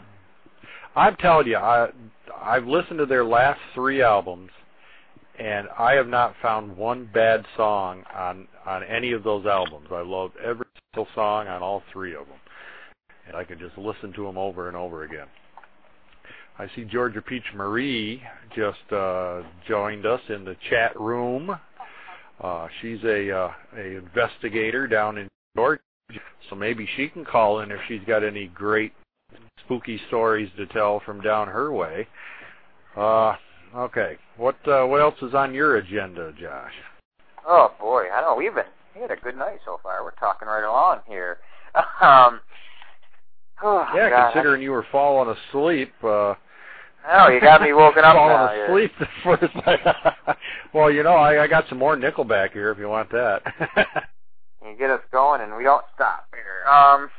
I'm telling you, I, I've listened to their last three albums, and I have not found one bad song on on any of those albums. I loved every single song on all three of them, and I could just listen to them over and over again. I see Georgia Peach Marie just uh, joined us in the chat room. Uh, she's a uh, a investigator down in Georgia, so maybe she can call in if she's got any great spooky stories to tell from down her way. Uh, okay, what uh, what else is on your agenda, Josh? Oh boy, I know we've been we had a good night so far. We're talking right along here. um, oh, yeah, God, considering I, you were falling asleep. Uh, Oh, you got me woken up falling now. asleep the first. Well, you know, I, I got some more Nickelback here if you want that. You get us going, and we don't stop here. Um,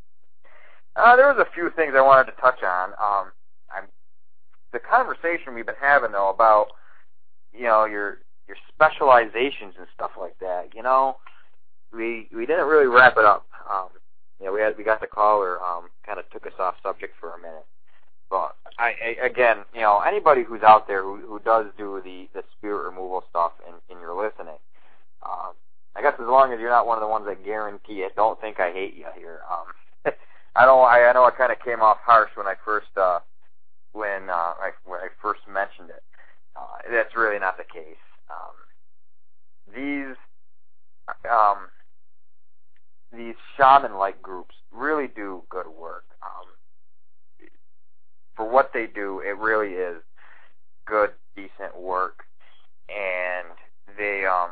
uh, there was a few things I wanted to touch on. Um, I'm the conversation we've been having though about you know your your specializations and stuff like that. You know, we we didn't really wrap it up. Um, you know, we had we got the caller um kind of took us off subject for a minute. But I, I again, you know, anybody who's out there who who does do the, the spirit removal stuff and, and you're listening, um, I guess as long as you're not one of the ones that guarantee it, don't think I hate you here. Um, I don't. I, I know I kind of came off harsh when I first uh, when uh, I when I first mentioned it. Uh, that's really not the case. Um, these um, these shaman-like groups really do good work. Um, For what they do, it really is good, decent work, and they, um,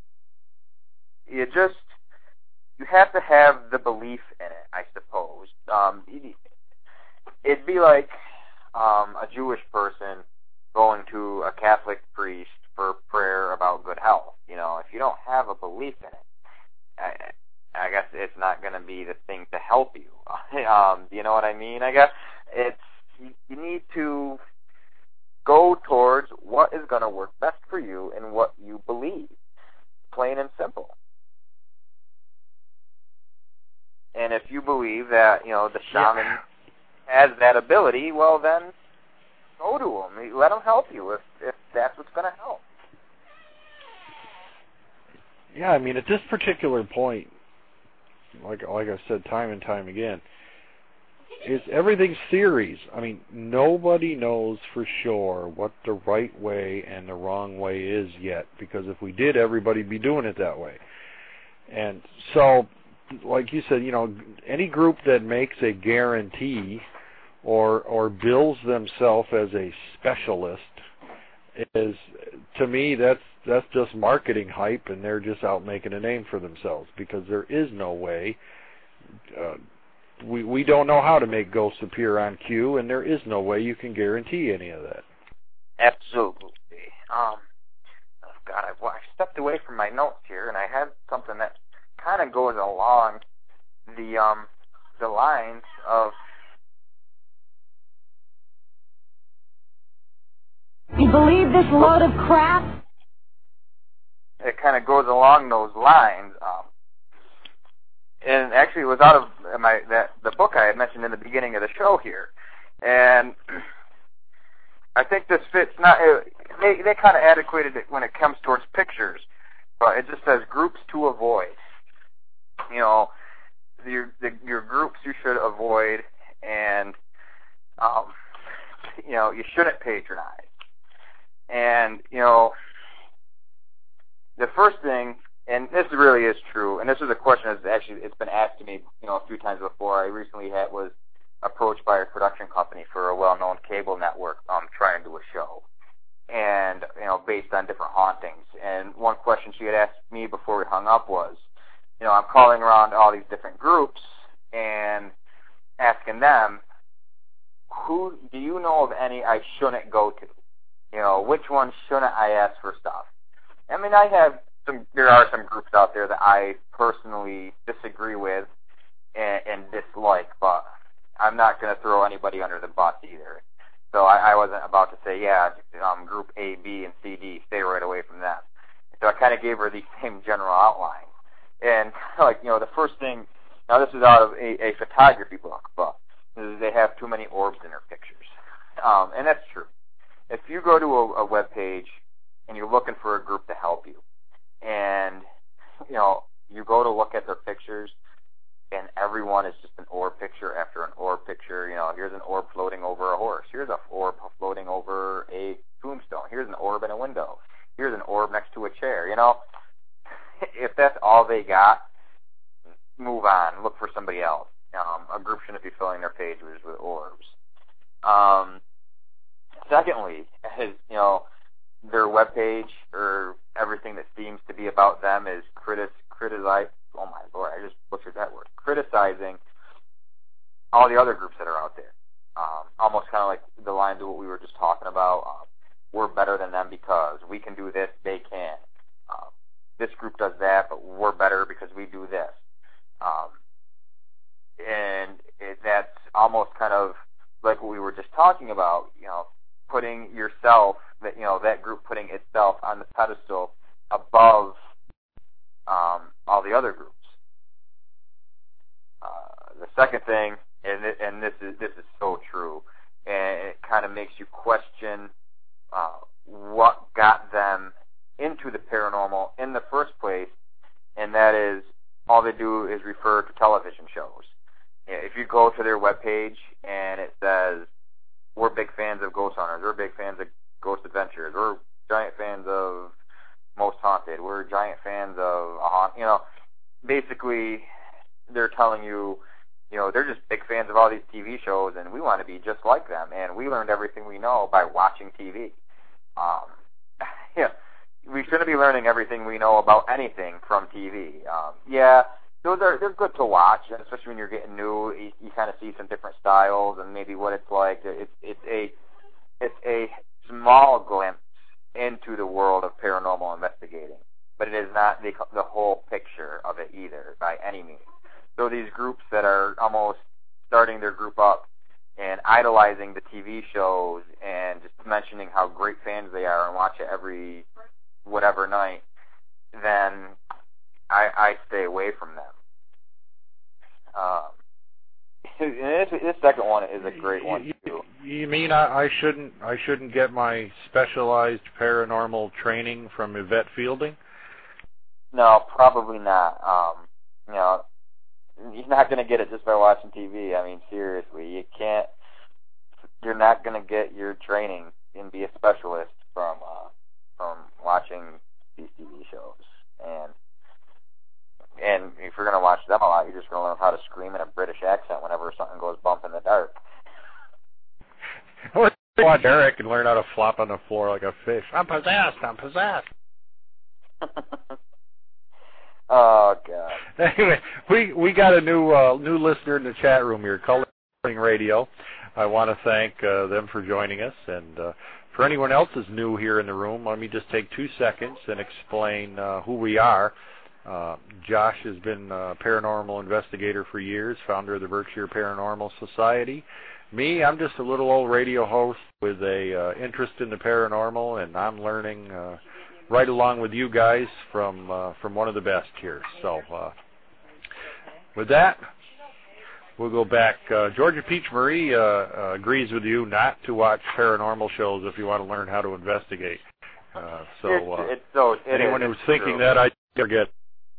you just, you have to have the belief in it, I suppose. Um, it'd be like um, a Jewish person going to a Catholic priest for prayer about good health. You know, if you don't have a belief in it, I, I guess it's not going to be the thing to help you. um, you know what I mean? I guess it's, You, you need to go towards what is going to work best for you and what you believe. Plain and simple. And if you believe that, you know, the shaman yeah. has that ability, well, then go to him. Let him help you if, if that's what's going to help. Yeah, I mean, at this particular point, like like I said time and time again, it's everything's theories. I mean, nobody knows for sure what the right way and the wrong way is yet, because if we did, everybody'd be doing it that way. And so, like you said, you know, any group that makes a guarantee or or bills themselves as a specialist is, to me, that's that's just marketing hype, and they're just out making a name for themselves, because there is no way. Uh, we we don't know how to make ghosts appear on cue, and there is no way you can guarantee any of that. Absolutely. Um, oh God, I, well, I stepped away from my notes here, and I had something that kind of goes along the um the lines of. You believe this load of crap? It kind of goes along those lines. Um, and actually, it was out of my that the book I had mentioned in the beginning of the show here, and I think this fits. Not it, they they kind of adequated it when it comes towards pictures, but it just says groups to avoid. You know, your the, your groups you should avoid, and um, you know, you shouldn't patronize. And, you know, the first thing, and this really is true, and this is a question that's actually, it's been asked to me, you know, a few times before. I recently had was approached by a production company for a well-known cable network um, trying to do a show, and, you know, based on different hauntings. And one question she had asked me before we hung up was, you know, I'm calling around all these different groups and asking them, who, do you know of any I shouldn't go to? You know, which one shouldn't I ask for stuff? I mean, I have some, there are some groups out there that I personally disagree with and, and dislike, but I'm not going to throw anybody under the bus either. So I, I wasn't about to say, yeah, um, group A, B, and C, D, stay right away from them. So I kind of gave her the same general outline. And, like, you know, the first thing, now this is out of a, a photography book, but is they have too many orbs in their pictures. Um, and that's true. If you go to a, a web page and you're looking for a group to help you, and, you know, you go to look at their pictures, and everyone is just an orb picture after an orb picture. You know, here's an orb floating over a horse. Here's an orb floating over a tombstone. Here's an orb in a window. Here's an orb next to a chair. You know, if that's all they got, move on. Look for somebody else. Um, a group shouldn't be filling their pages with orbs. Um... Secondly, is, you know, their webpage or everything that seems to be about them is critic, criticize. Oh my lord, I just butchered that word. Criticizing all the other groups that are out there. Um, almost kind of like the lines of what we were just talking about. Um, we're better than them because we can do this, they can't. Um, this group does that, but we're better because we do this. Um, and it, that's almost kind of like what we were just talking about. You know, putting yourself, that you know, that group putting itself on the pedestal above um, all the other groups. Uh, the second thing, and it, and this is this is so true, and it kind of makes you question uh, what got them into the paranormal in the first place, and that is all they do is refer to television shows. If you go to their webpage and it says, we're big fans of Ghost Hunters, we're big fans of Ghost Adventures, we're giant fans of Most Haunted, we're giant fans of, uh, you know, basically they're telling you, you know, they're just big fans of all these T V shows and we want to be just like them, and we learned everything we know by watching T V. Um, yeah, we shouldn't be learning everything we know about anything from T V. Um, yeah, those are they're good to watch, especially when you're getting new. You, you kind of see some different styles and maybe what it's like. It's it's a it's a small glimpse into the world of paranormal investigating, but it is not the the whole picture of it either by any means. So these groups that are almost starting their group up and idolizing the T V shows and just mentioning how great fans they are and watch it every whatever night, then I, I stay away from them. Um, this, this second one is a great one you, too. You mean I, I shouldn't I shouldn't get my specialized paranormal training from Yvette Fielding? No, probably not. Um, you know, you're not going to get it just by watching T V. I mean, seriously, you can't. You're not going to get your training and be a specialist from uh, from watching these T V shows. And and if you're going to watch them a lot, you're just going to learn how to scream in a British accent whenever something goes bump in the dark. Watch Eric and learn how to flop on the floor like a fish. I'm possessed. I'm possessed. Oh God! Anyway, we we got a new uh, new listener in the chat room here, Coloring Radio. I want to thank uh, them for joining us, and uh, for anyone else who's new here in the room, let me just take two seconds and explain uh, who we are. Uh, Josh has been a paranormal investigator for years, founder of the Berkshire Paranormal Society. Me, I'm just a little old radio host with a uh, interest in the paranormal, and I'm learning. Uh, right along with you guys from uh, from one of the best here. So uh, with that, we'll go back. Uh, Georgia Peach Marie uh, uh, agrees with you not to watch paranormal shows if you want to learn how to investigate. Uh, so uh, it's, it's so it anyone is, who's thinking true. that, I forget.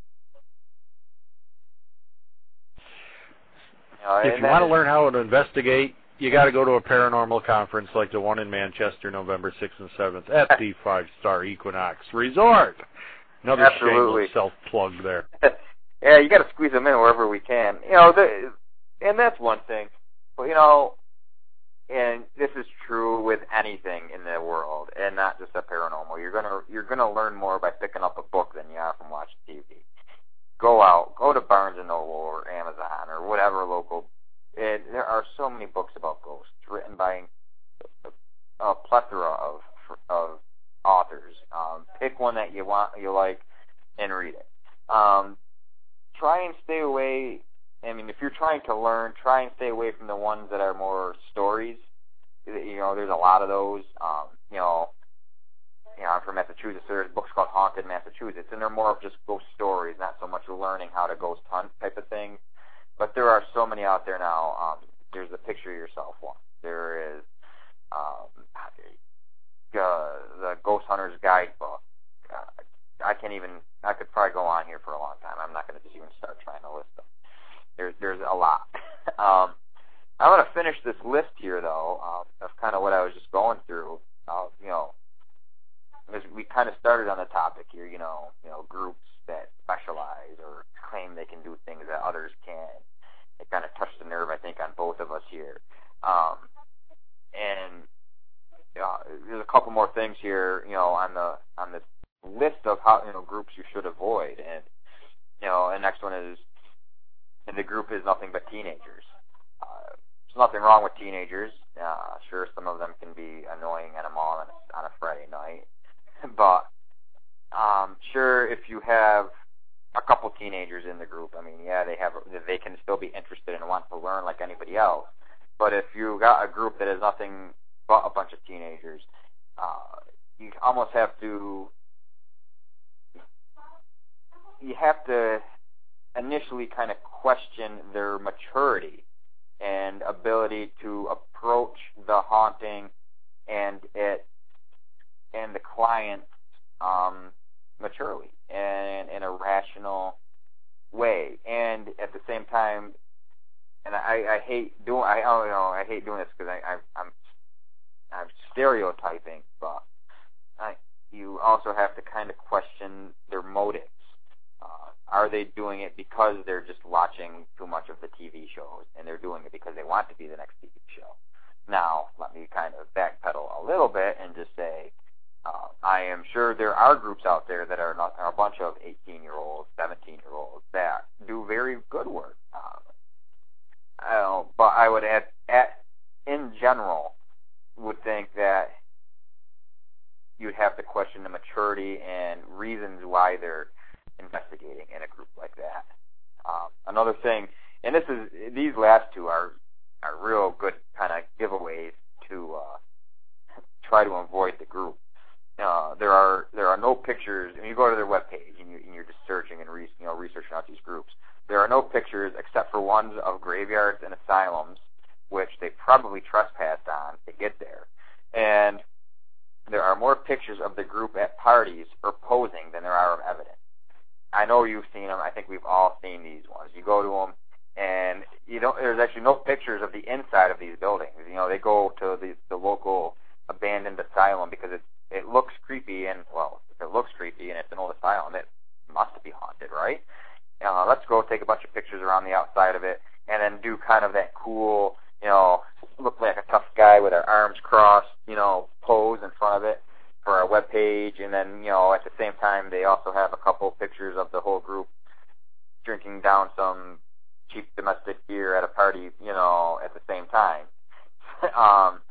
Uh, if you want to learn how to investigate, you got to go to a paranormal conference like the one in Manchester, November sixth and seventh, at the five-star Equinox Resort. Another Absolutely. shameless self-plug there. Yeah, you got to squeeze them in wherever we can. You know, the, and that's one thing. But, you know, and this is true with anything in the world, and not just a paranormal. You're gonna you're gonna learn more by picking up a book than you are from watching T V. Go out, go to Barnes and Noble or Amazon or whatever local. It, there are so many books about ghosts written by a, a plethora of of authors. Um, pick one that you want, you like, and read it. Um, try and stay away. I mean, if you're trying to learn, try and stay away from the ones that are more stories. You know, there's a lot of those. Um, you know, you know, I'm from Massachusetts. There's books called Haunted Massachusetts, and they're more of just ghost stories, not so much learning how to ghost hunt type of thing. But there are so many out there now. Um, there's the Picture Yourself one. There is um, uh, the Ghost Hunter's Guidebook. Uh, I can't even, I could probably go on here for a long time. I'm not going to just even start trying to list them. There's, there's a lot. um, I'm going to finish this list here, though, uh, of kind of what I was just going through. Uh, you know, because we kind of started on the topic here, you know, you know, groups that specialize or claim they can do things that others can't. It kind of touched the nerve, I think, on both of us here. Um, and uh, there's a couple more things here, you know, on the on this list of how you know groups you should avoid. And you know, the next one is, and the group is nothing but teenagers. Uh, there's nothing wrong with teenagers. Uh, sure, some of them can be annoying at a mall on a, on a Friday night, but um, sure, if you have a couple teenagers in the group, I mean, yeah, they have they can still be interested and want to learn like anybody else. But if you got a group that is nothing but a bunch of teenagers, uh, you almost have to you have to initially kind of question their maturity and ability to approach the haunting and it and the client um, maturely and in a rational way, and at the same time, and I, I hate doing I don't know I hate doing this because I, I I'm I'm stereotyping, but I, you also have to kind of question their motives. Uh, are they doing it because they're just watching too much of the T V shows, and they're doing it because they want to be the next T V show? Now, let me kind of backpedal a little bit and just say, uh, I am sure there are groups out there that are, not, are a bunch of eighteen-year-olds, seventeen-year-olds that do very good work. Uh, I don't know, but I would add, at, in general, would think that you'd have to question the maturity and reasons why they're investigating in a group like that. Um, another thing, and this is these last two are are real good kind of giveaways to uh, try to avoid the group. Uh, there are there are no pictures. When you go to their webpage and, you, and you're just searching and re, you know researching out these groups, there are no pictures except for ones of graveyards and asylums, which they probably trespassed on to get there. And there are more pictures of the group at parties or posing than there are of evidence. I know you've seen them. I think we've all seen these ones. You go to them, and you don't. There's actually no pictures of the inside of these buildings. You know, they go to the, the local abandoned asylum because it it looks creepy, and well, if it looks creepy and it's an old asylum, it must be haunted, right? Uh, let's go take a bunch of pictures around the outside of it, and then do kind of that cool, you know, look like a tough guy with our arms crossed, you know, pose in front of it for our webpage. And then, you know, at the same time, they also have a couple pictures of the whole group drinking down some cheap domestic beer at a party, you know, at the same time. um,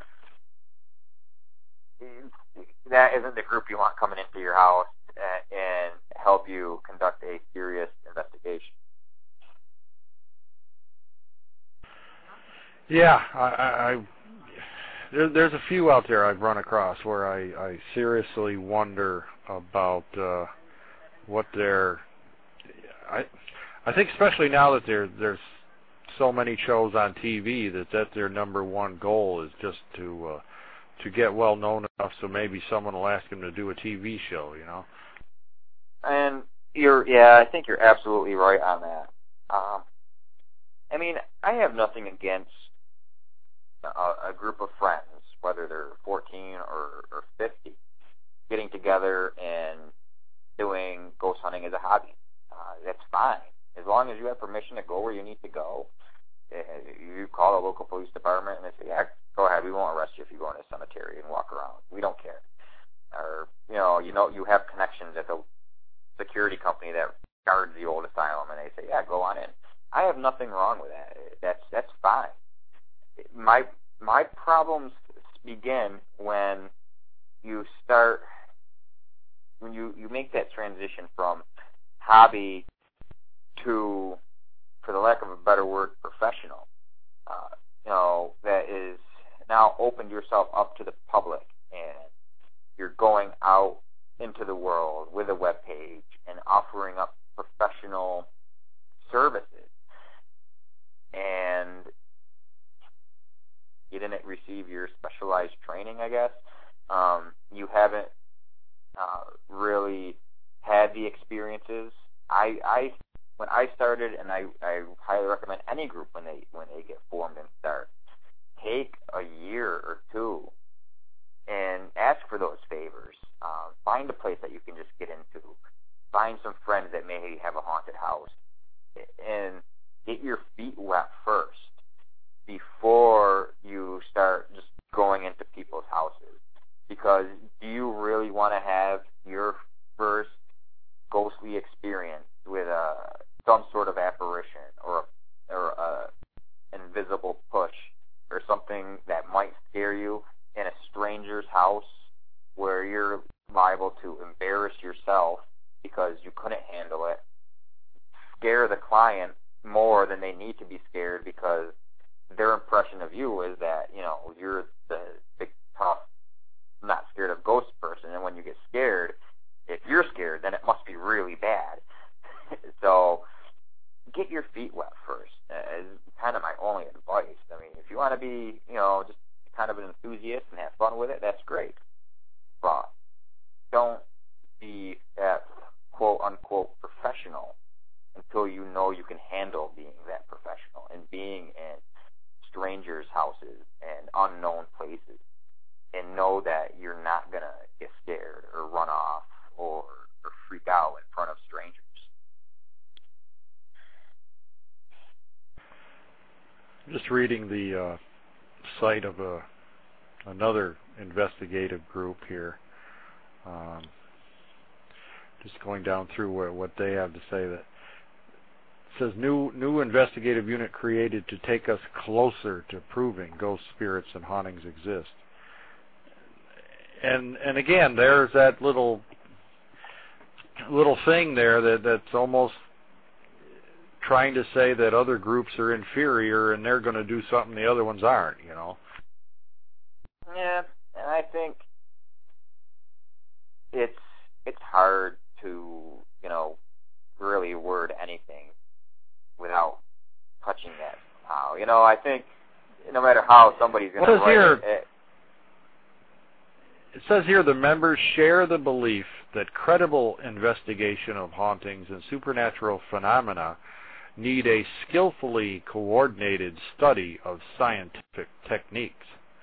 that isn't the group you want coming into your house and, and help you conduct a serious investigation. Yeah, I, I, I there, there's a few out there I've run across where I, I seriously wonder about uh, what their. I, I think especially now that there there's so many shows on T V that that their number one goal is just to uh, to get well known enough so maybe someone will ask them to do a T V show, you know. And you're yeah, I think you're absolutely right on that. Um, I mean, I have nothing against A, a group of friends, whether they're fourteen or, or fifty, getting together and doing ghost hunting as a hobby. Uh, that's fine. As long as you have permission to go where you need to go. You call the local police department and they say, yeah, go ahead, we won't arrest you if you go in a cemetery and walk around. We don't care. Or, you know, you know, you have connections at the security company that guards the old asylum, and they say, yeah, go on in. I have nothing wrong with that. That's that's fine. My my problems begin when you start when you, you make that transition from hobby to, for the lack of a better word, professional. Uh, you know, that is now opened yourself up to the public, and you're going out into the world with a web page and offering up professional services. And you didn't receive your specialized training, I guess. Um, you haven't uh, really had the experiences. I, I, when I started, and I, I highly recommend any group when they when they get formed and start, take a year or two and ask for those favors. Um, find a place that you can just get into. Find some friends that may have a haunted house, and get your feet wet first before you start just going into people's houses. Because do you really want to have your first ghostly experience with a some sort of apparition or a, or a invisible push or something that might scare you in a stranger's house where you're liable to embarrass yourself because you couldn't handle it, scare the client more than they need to be scared because their impression of you is that, you know, you're the big, tough, not scared of ghost person, and when you get scared, if you're scared, then it must be really bad. So get your feet wet first is kind of my only advice. I mean, if you want to be, you know, just kind of an enthusiast and have fun with it, that's great. But don't be that quote-unquote professional until you know you can handle being that professional and being in strangers' houses and unknown places, and know that you're not going to get scared or run off or, or freak out in front of strangers. Just reading the uh, site of a, another investigative group here. Um, just going down through what, what they have to say. That says new new investigative unit created to take us closer to proving ghost spirits and hauntings exist. And and again, there's that little little thing there that that's almost trying to say that other groups are inferior and they're going to do something the other ones aren't, you know. Yeah, and I think it's it's hard to, you know, really word anything without touching that somehow. You know, I think no matter how somebody's going to write here, it, it. It says here the members share the belief that credible investigation of hauntings and supernatural phenomena need a skillfully coordinated study of scientific techniques.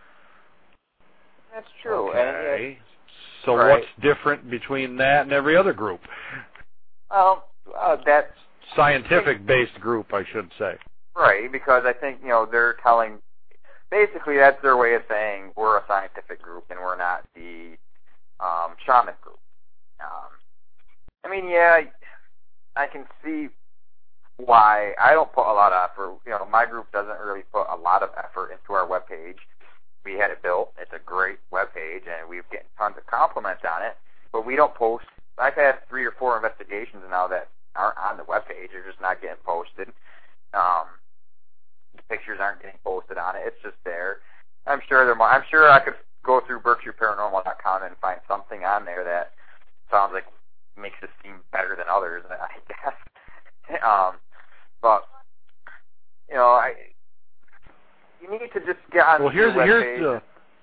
That's true. Okay. And so right. what's different between that and every other group? Well, uh, that's scientific-based group, I should say. Right, because I think, you know, they're telling, basically that's their way of saying we're a scientific group and we're not the um, shaman group. Um, I mean, yeah, I can see why. I don't put a lot of effort. You know, my group doesn't really put a lot of effort into our webpage. We had it built. It's a great webpage, and we've getting tons of compliments on it, but we don't post. I've had three or four investigations now that aren't on the webpage. They're just not getting posted. Um, the pictures aren't getting posted on it. It's just there. I'm sure there. I'm sure I could go through Berkshire Paranormal dot com and find something on there that sounds like makes it seem better than others, I guess. um, but you know, I you need to just get on well, here's, the webpage. Here's the,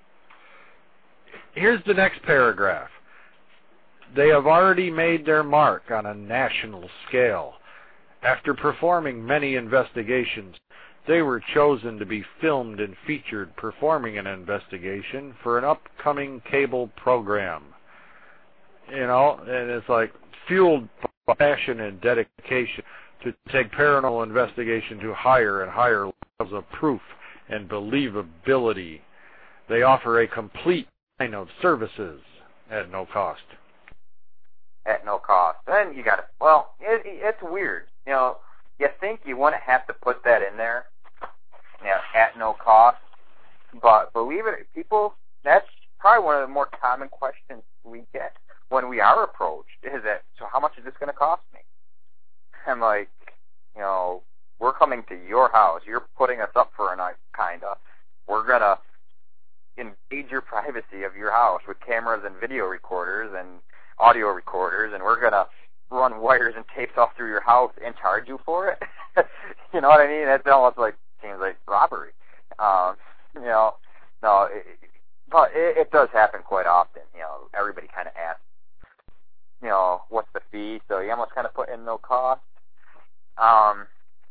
here's the next paragraph. They have already made their mark on a national scale. After performing many investigations, they were chosen to be filmed and featured performing an investigation for an upcoming cable program. You know, and it's like fueled by passion and dedication to take paranormal investigation to higher and higher levels of proof and believability. They offer a complete line of services at no cost. At no cost. Then you got to, well, it, it's weird. You know, you think you wouldn't have to put that in there, you know, at no cost, but believe it, people, that's probably one of the more common questions we get when we are approached, is that, so how much is this going to cost me? I'm like, you know, we're coming to your house. You're putting us up for a night, kind of. We're going to invade your privacy of your house with cameras and video recorders and audio recorders, and we're going to run wires and tapes off through your house and charge you for it. You know what I mean? That's almost like, seems like robbery. Um, you know, no, it, but it, it does happen quite often. You know, everybody kind of asks, you know, what's the fee? So you almost kind of put in no cost. Um,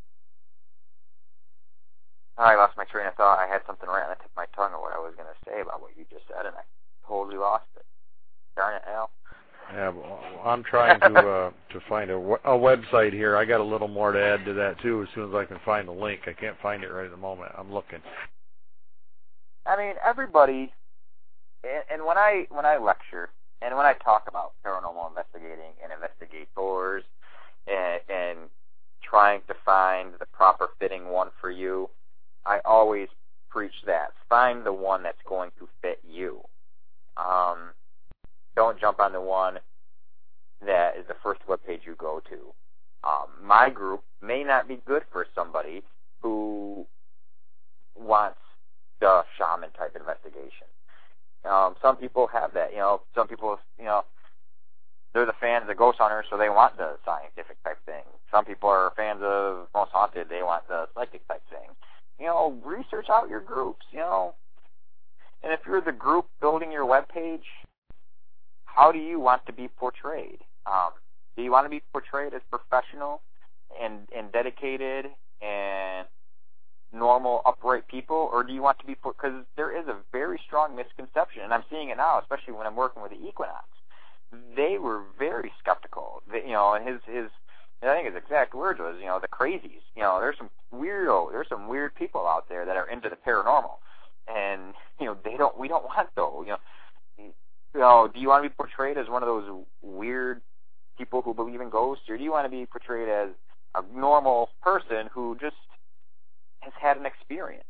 I lost my train of thought. I had something right on the tip of my tongue of what I was going to say about what you just said, and I totally lost it. Darn it, Al. Yeah, well, I'm trying to uh, to find a, a website here. I got a little more to add to that too. As soon as I can find the link, I can't find it right at the moment. I'm looking. I mean, everybody, and, and when I when I lecture and when I talk about paranormal investigating and investigators and, and trying to find the proper fitting one for you, I always preach that. Find the one that's going to fit you. Um, don't jump on the one that is the first webpage you go to. Um, my group may not be good for somebody who wants the shaman type investigation. Um, some people have that. You know, some people, you know, they're the fans of Ghost Hunters, so they want the scientific type thing. Some people are fans of Most Haunted, they want the psychic type thing. You know, research out your groups, you know. And if you're the group building your webpage, how do you want to be portrayed? Um, do you want to be portrayed as professional and, and dedicated and normal, upright people, or do you want to be, because there is a very strong misconception, and I'm seeing it now, especially when I'm working with the Equinox. They were very skeptical. They, you know, and his, his, I think his exact words was, you know, the crazies. You know, there's some weirdo, there's some weird people out there that are into the paranormal, and you know, they don't, we don't want those. You know, you know, do you want to be portrayed as one of those weird people who believe in ghosts, or do you want to be portrayed as a normal person who just has had an experience?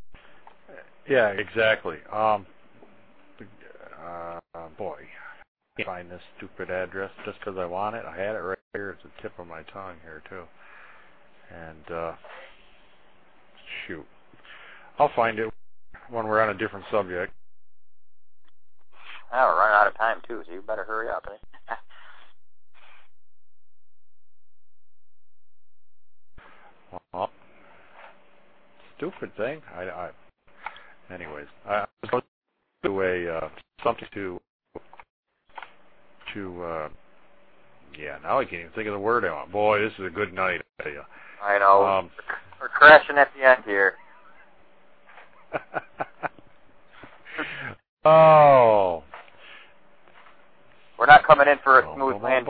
Yeah, exactly. Um, uh, boy, can't find this stupid address just because I want it. I had it right here at the tip of my tongue here too. And uh, shoot, I'll find it when we're on a different subject. Oh, we're running out of time too, so you better hurry up. Eh? Well, stupid thing. I, I anyways, I was going to do a uh, something to to uh, yeah. Now I can't even think of the word I want. Boy, this is a good night. I tell you. I know. Um, we're crashing at the end here. Oh. We're not coming in for a smooth land. No,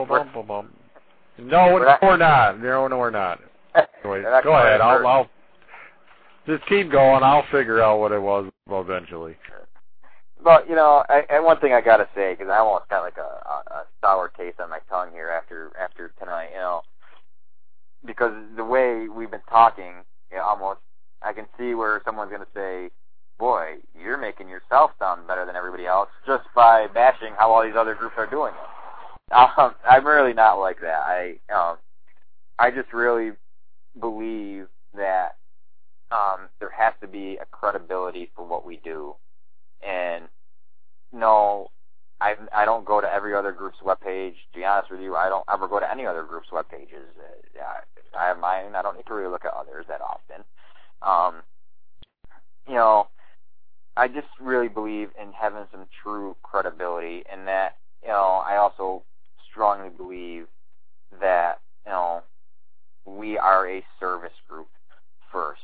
we're not. we're not. No, no, we're not. Anyway, go ahead. I'll, I'll just keep going. I'll figure out what it was eventually. But, you know, I, and one thing I got to say, because I almost got like a, a, a sour taste on my tongue here after after tonight, you know, because the way we've been talking, you know, almost, I can see where someone's going to say, boy, you're making yourself sound better than everybody else just by bashing how all these other groups are doing it. Um, I'm really not like that. I um, I just really believe that um, there has to be a credibility for what we do. And no, I I don't go to every other group's webpage. To be honest with you, I don't ever go to any other group's web pages. Uh, I have mine. I don't need to really look at others that often. Um, you know, I just really believe in having some true credibility, and that, you know, I also strongly believe that, you know, we are a service group first.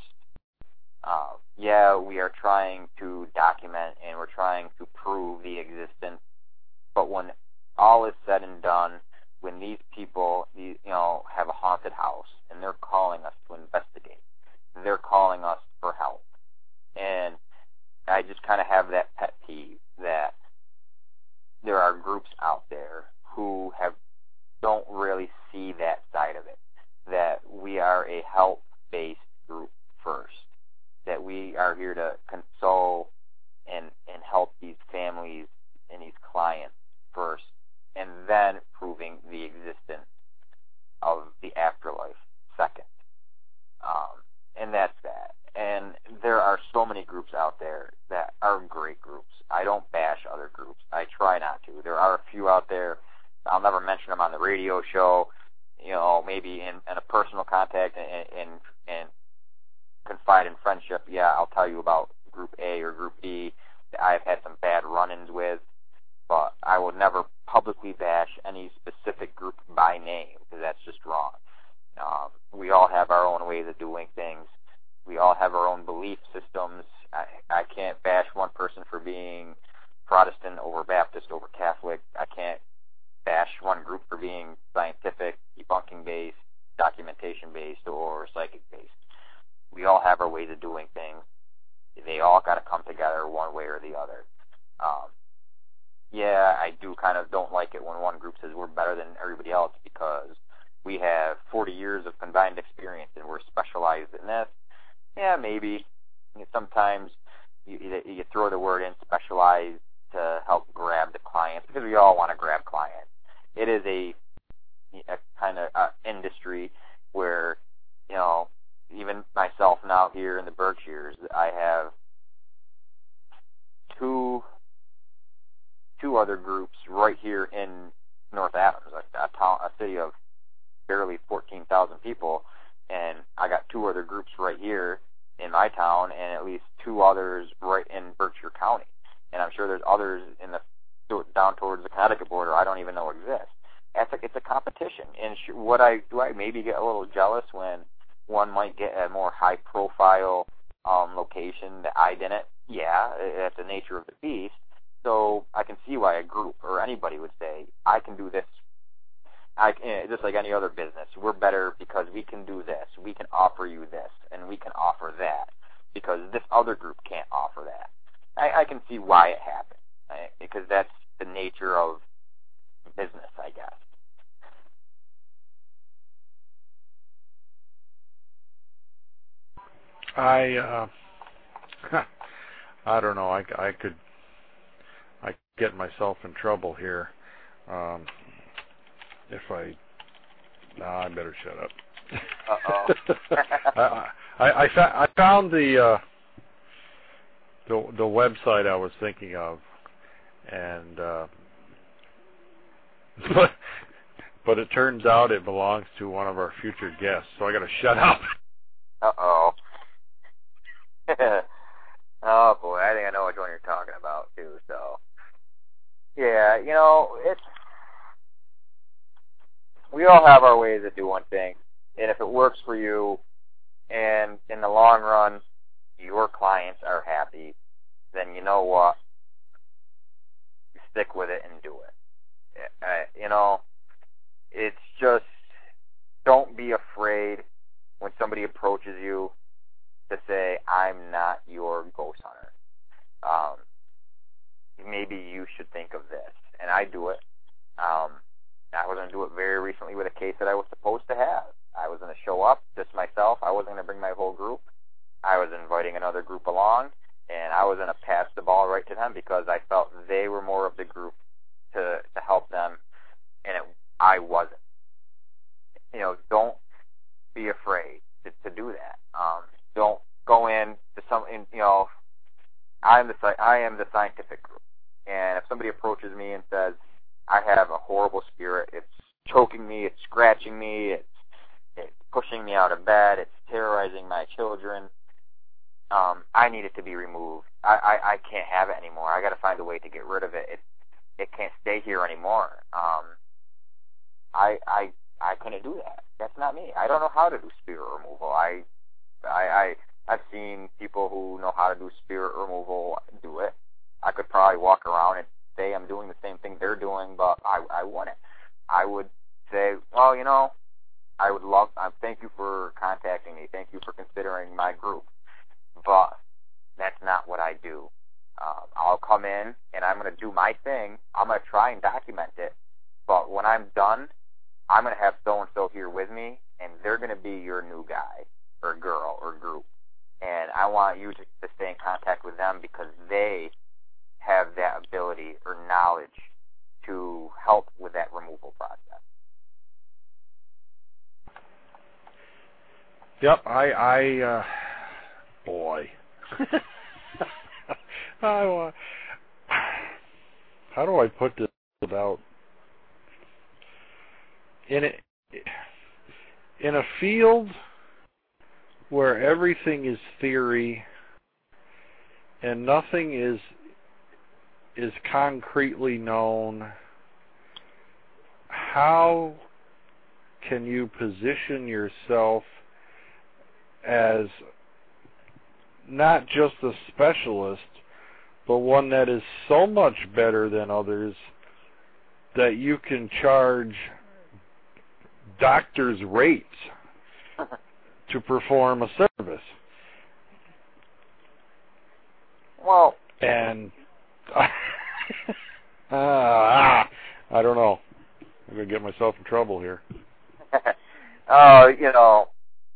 Uh, yeah, we are trying to document and we're trying to prove the existence, but when all is said and done, when these people, you know, have a haunted house and they're calling us to investigate, they're calling us for help. And I just kind of have that pet peeve that there are groups out there who have don't really see that side of it, that we are a help-based group first, that we are here to console and, and help these families and these clients first, and then proving the existence of the afterlife second. Um, and that's that. And there are so many groups out there that are great groups. I don't bash other groups. I try not to. There are a few out there. I'll never mention them on the radio show. You know, maybe in, in a personal contact and, and, and confide in friendship. Yeah, I'll tell you about Group A or Group B that I've had some bad run-ins with. But I would never publicly bash any specific group by name, because that's just wrong. Um, we all have our own ways of doing things. We all have our own belief systems. I, I can't bash one person for being Protestant over Baptist over Catholic. I can't bash one group for being scientific, debunking-based, documentation-based, or psychic-based. We all have our ways of doing things. They all got to come together one way or the other. Um, yeah, I do kind of don't like it when one group says we're better than everybody else because we have forty years of combined experience and we're specialized in this. Yeah, maybe. Sometimes you, you throw the word in specialized to help grab the clients, because we all want to grab clients. It is a, a kind of uh, industry where, you know, even myself now here in the Berkshires, I have two two other groups right here in North Adams, a, a, town, a city of barely fourteen thousand people, and I got two other groups right here in my town, and at least two others right in Berkshire County. And I'm sure there's others in the down towards the Connecticut border I don't even know exist. It's a, it's a competition. And sh- what I do I maybe get a little jealous when one might get a more high-profile um, location that I didn't? Yeah, that's the nature of the beast. So I can see why a group or anybody would say, I can do this. I can, just like any other business, we're better because we can do this. We can offer you this, and we can offer that because this other group can't offer that. I, I can see why it happened, right? Because that's the nature of business, I guess. I uh, I don't know. I, I could I could get myself in trouble here. Um, if I, no, I better shut up. Uh-oh. I, I, I, fa- I found the, uh, the the website I was thinking of, and uh, but but it turns out it belongs to one of our future guests, so I got to shut up. Uh-oh. Oh, boy, I think I know which one you're talking about, too, so. Yeah, you know, it's, we all have our ways of doing things, and if it works for you, and in the long run, your clients are happy, then you know what? You stick with it and do it. Uh, you know, it's just, don't be afraid when somebody approaches you to say, I'm not your ghost hunter. Um, maybe you should think of this. And I do it. Um, I was going to do it very recently with a case that I was supposed to have. I was going to show up, just myself. I wasn't going to bring my whole group. I was inviting another group along, and I was going to pass the ball right to them because I felt they were more of the group to, to help them, and it, I wasn't. You know, don't be afraid to, to do that. Um, don't go in to some, in, you know, I am the I am the scientific group, and if somebody approaches me and says, I have a horrible spirit, it's choking me, it's scratching me, it's, it's pushing me out of bed, it's terrorizing my children, um, I need it to be removed. I, I, I can't have it anymore. I got to find a way to get rid of it. It it can't stay here anymore. Um, I I I couldn't do that. That's not me. I don't know how to do spirit removal. I I I I've seen people who know how to do spirit removal do it. I could probably walk around and say I'm doing the same thing they're doing, but I I wouldn't. I would say, well, you know, I would love. Uh, thank you for contacting me. Thank you for considering my group. But that's not what I do. Um, I'll come in and I'm going to do my thing. I'm going to try and document it. But when I'm done, I'm going to have so-and-so here with me, and they're going to be your new guy or girl or group. And I want you to, to stay in contact with them because they have that ability or knowledge to help with that removal process. Yep, I, I, uh, boy. I, uh, how do I put this without, in a, in a field where everything is theory and nothing is, is concretely known, how can you position yourself as not just a specialist, but one that is so much better than others that you can charge doctors' rates to perform a service? Well, and ah, I don't know. I'm going to get myself in trouble here. uh, you know,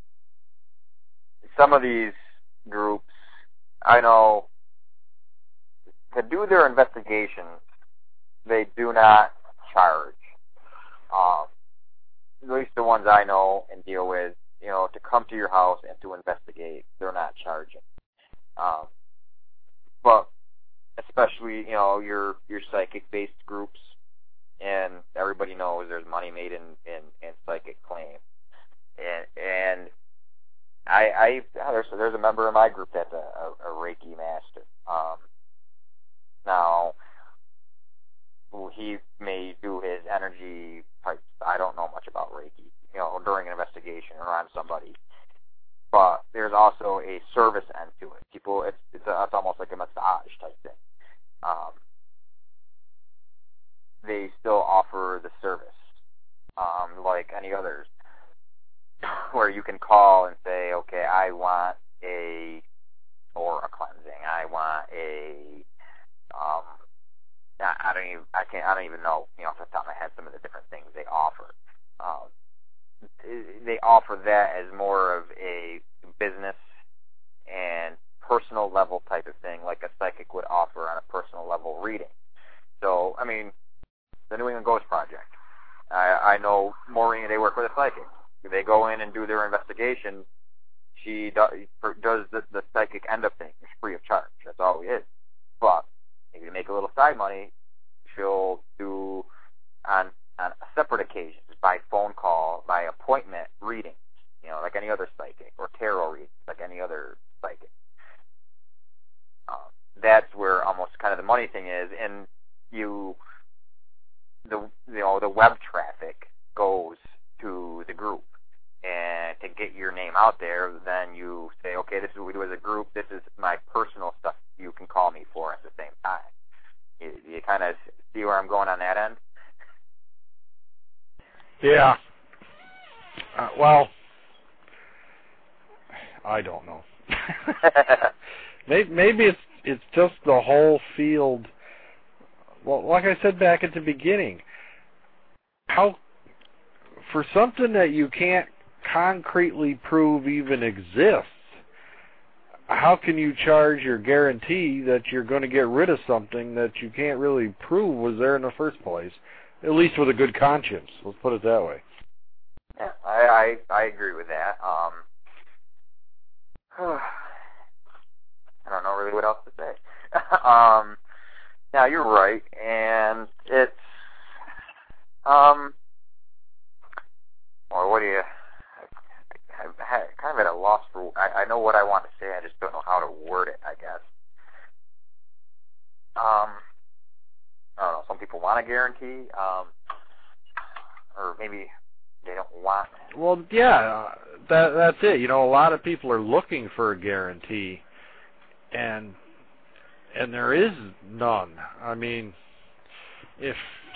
some of these groups, I know, to do their investigations, they do not charge. Um, at least the ones I know and deal with, you know, to come to your house and to investigate, they're not charging. Um, but especially, you know, your your psychic-based groups, and everybody knows there's money made in, in, in psychic claims. And, and I, I there's there's a member of my group that's a, a, a Reiki master. Um, now, he may do his energy types. I don't know much about Reiki, you know, during an investigation or on somebody. But there's also a service end to it. People, it's it's, a, it's almost like a massage type thing. Um, they still offer the service, um, like any others, where you can call and say, okay, I want a or a cleansing. I want a um, I don't even I can't I don't even know you know off the top of my head some of the different things they offer. Um, they offer that as more of a business and personal level type of thing, like a psychic would offer on a personal level reading. So, I mean, the New England Ghost Project. I, I know Maureen, they work with a psychic. They go in and do their investigation. She do, does the, the psychic end-up thing. It's free of charge. That's all it is. But if you make a little side money, she'll do on on separate occasions, by phone call, by appointment reading, you know, like any other psychic, or tarot reading, like any other psychic. Um, that's where almost kind of the money thing is, and you, the you know, the web traffic goes to the group, and to get your name out there, then you say, okay, this is what we do as a group. This is my personal stuff. You can call me for at the same time. You, you kind of see where I'm going on that end? Yeah. Uh, well, I don't know. maybe, maybe it's it's just the whole field. Well, like I said back at the beginning, how for something that you can't concretely prove even exists, how can you charge your guarantee that you're going to get rid of something that you can't really prove was there in the first place? At least with a good conscience. Let's put it that way. Yeah, I I, I agree with that. Um, I don't know really what else to say. um, now you're right, and it's um, or what do you? I'm kind of at a loss for. I, I know what I want to say. I just don't know how to word it, I guess. Um, I don't know. Some people want a guarantee, um, or maybe they don't want. Well, yeah, that that's it. You know, a lot of people are looking for a guarantee, and and there is none. I mean, if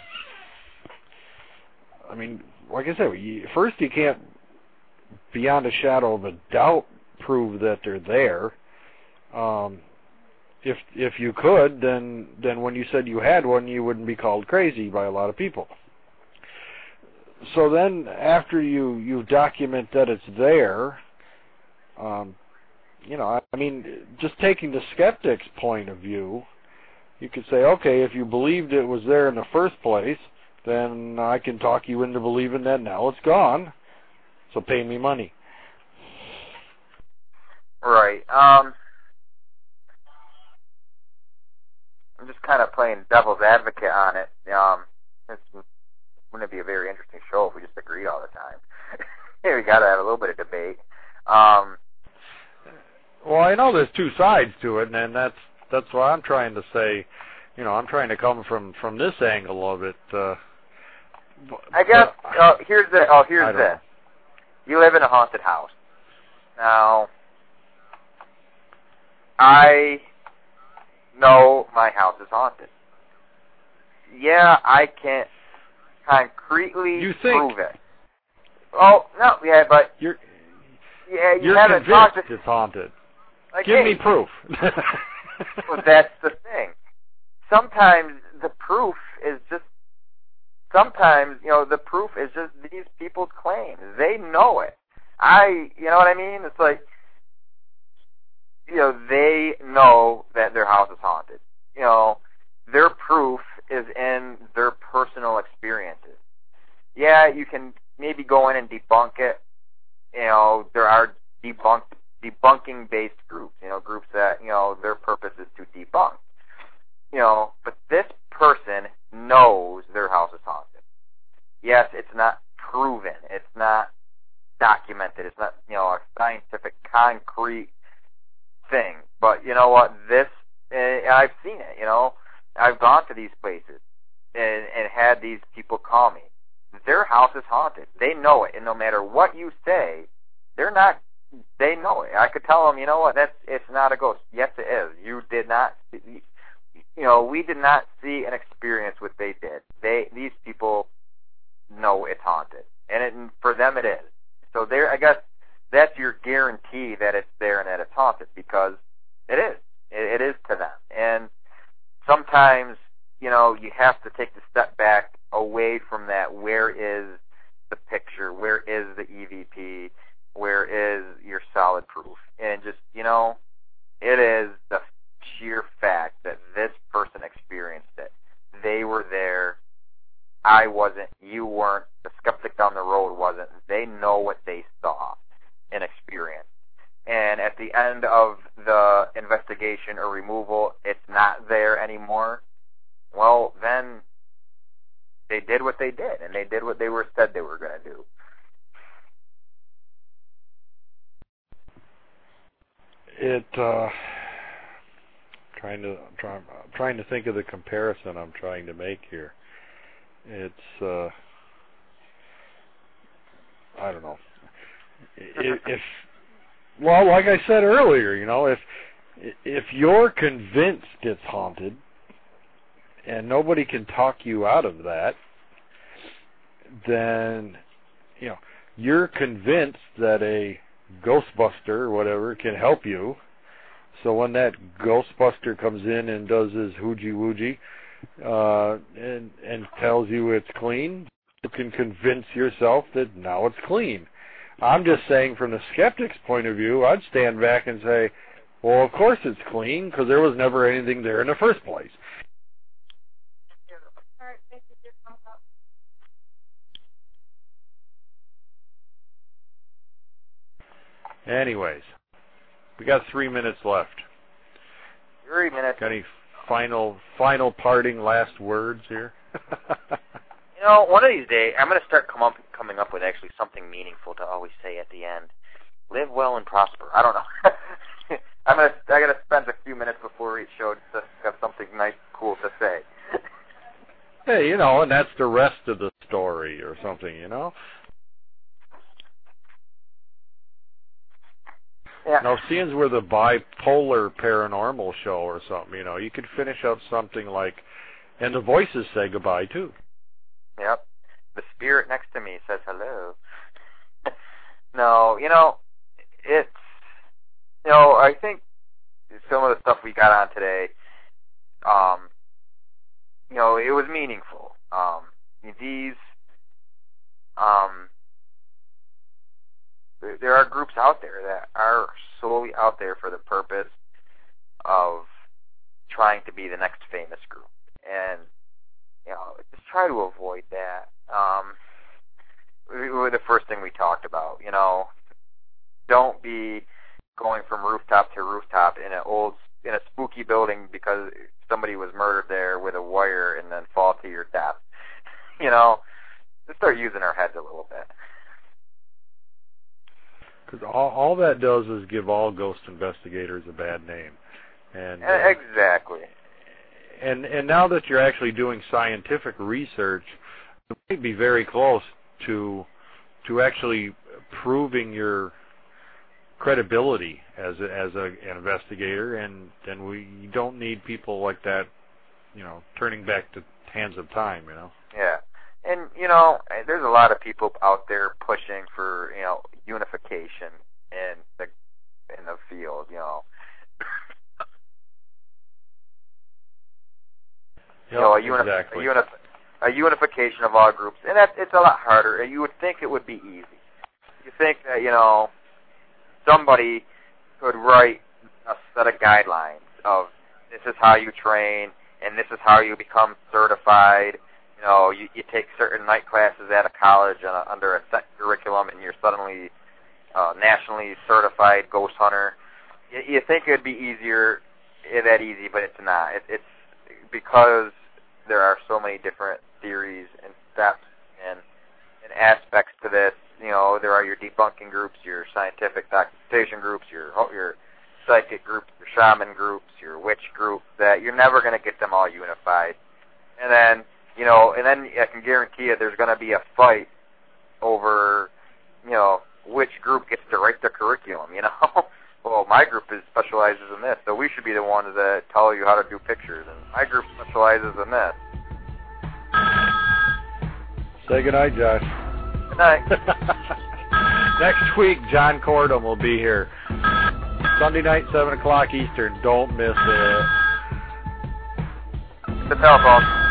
I mean, like I said, you, first you can't, beyond a shadow of a doubt, prove that they're there. Um, if if you could, then then when you said you had one, you wouldn't be called crazy by a lot of people. So then, after you you document that it's there, um, you know, I, I mean, just taking the skeptic's point of view, you could say, okay, if you believed it was there in the first place, then I can talk you into believing that now it's gone. So pay me money. Right. Um, I'm just kind of playing devil's advocate on it. Um, it's, wouldn't it be a very interesting show if we just agreed all the time? Yeah, we got to have a little bit of debate. Um, well, I know there's two sides to it, and that's that's why I'm trying to say. You know, I'm trying to come from from this angle of it. Uh, I guess uh, here's the oh here's this. Know. You live in a haunted house. Now, I know my house is haunted. Yeah, I can't concretely you think, prove it. Oh, no, yeah, but you're, yeah, you you're haven't convinced talked to, it's haunted. like, Give hey, me proof. Well, that's the thing. Sometimes the proof is just, sometimes, you know, the proof is just these people's claims. They know it. I, you know what I mean? It's like, you know, they know that their house is haunted. You know, their proof is in their personal experiences. Yeah, you can maybe go in and debunk it. You know, there are debunk, debunking-based groups, you know, groups that, you know, their purpose is to debunk. You know, but this person knows their house is haunted. Yes, it's not proven. It's not documented. It's not, you know, a scientific, concrete thing. But you know what? This, uh, I've seen it, you know. I've gone to these places and, and had these people call me. Their house is haunted. They know it. And no matter what you say, they're not, they know it. I could tell them, you know what, that's, it's not a ghost. Yes, it is. You did not, you know, we did not see and experience what they did. They, these people know it's haunted. And it, for them it is. So there, I guess that's your guarantee that it's there and that it's haunted, because it is. It, it is to them. And sometimes, you know, you have to take the step back away from that. Where is the picture? Where is the E V P? Where is your solid proof? And just, you know, it is the sheer fact that this person experienced it. They were there. wasn't, you weren't, the skeptic down the road wasn't. They know what they saw and experienced. And at the end of the investigation or removal, it's not there anymore. Well, then they did what they did, and they did what they were said they were going to do. It, uh, trying to try, trying to think of the comparison I'm trying to make here. It's, uh, I don't know. If, if well, like I said earlier, you know, if if you're convinced it's haunted, and nobody can talk you out of that, then, you know, you're convinced that a Ghostbuster or whatever can help you. So when that Ghostbuster comes in and does his hoogie woogie uh, and and tells you it's clean, you can convince yourself that now it's clean. I'm just saying, from the skeptic's point of view, I'd stand back and say, well, of course it's clean, because there was never anything there in the first place. Anyways, we got three minutes left. Three minutes. Got any final, final parting last words here? You know, one of these days, I'm going to start come up, coming up with actually something meaningful to always say at the end. Live well and prosper. I don't know. I'm going to, I got to spend a few minutes before each show to have something nice, cool to say. Hey, you know, and that's the rest of the story or something, you know? Yeah. Now, seeing we're the bipolar paranormal show or something, you know, you could finish up something like, and the voices say goodbye, too. Yep. The spirit next to me says hello. No, you know, it's, you know, I think some of the stuff we got on today, um, you know, it was meaningful. Um, these, um, there are groups out there that are solely out there for the purpose of trying to be the next famous group. And, you know, just try to avoid that. Um, we were the first thing we talked about, you know, don't be going from rooftop to rooftop in an old, in a spooky building because somebody was murdered there with a wire and then fall to your death. You know, just start using our heads a little bit. Because all, all that does is give all ghost investigators a bad name. And uh, exactly. And and now that you're actually doing scientific research, you might be very close to to actually proving your credibility as a, as a, an investigator, and and we don't need people like that, you know, turning back the hands of time, you know. Yeah. And, you know, there's a lot of people out there pushing for, you know, unification in the in the field, you know. Yep, you know, a, uni- exactly. a, uni- a unification of all groups. And that, it's a lot harder. You would think it would be easy. You think that, you know, somebody could write a set of guidelines of this is how you train and this is how you become certified. You know, you, you take certain night classes at a college uh, under a set curriculum, and you're suddenly uh, nationally certified ghost hunter. You, you think it'd be easier, eh, that easy, but it's not. It, it's because there are so many different theories and steps and, and aspects to this. You know, there are your debunking groups, your scientific documentation groups, your your psychic groups, your shaman groups, your witch groups. That you're never going to get them all unified, and then. You know, and then I can guarantee you there's going to be a fight over, you know, which group gets to write the curriculum, you know. Well, my group is specializes in this, so we should be the ones that tell you how to do pictures, and my group specializes in this. Say goodnight, Josh. Good night. Next week, John Cordum will be here. Sunday night, seven o'clock Eastern. Don't miss it. The telephone.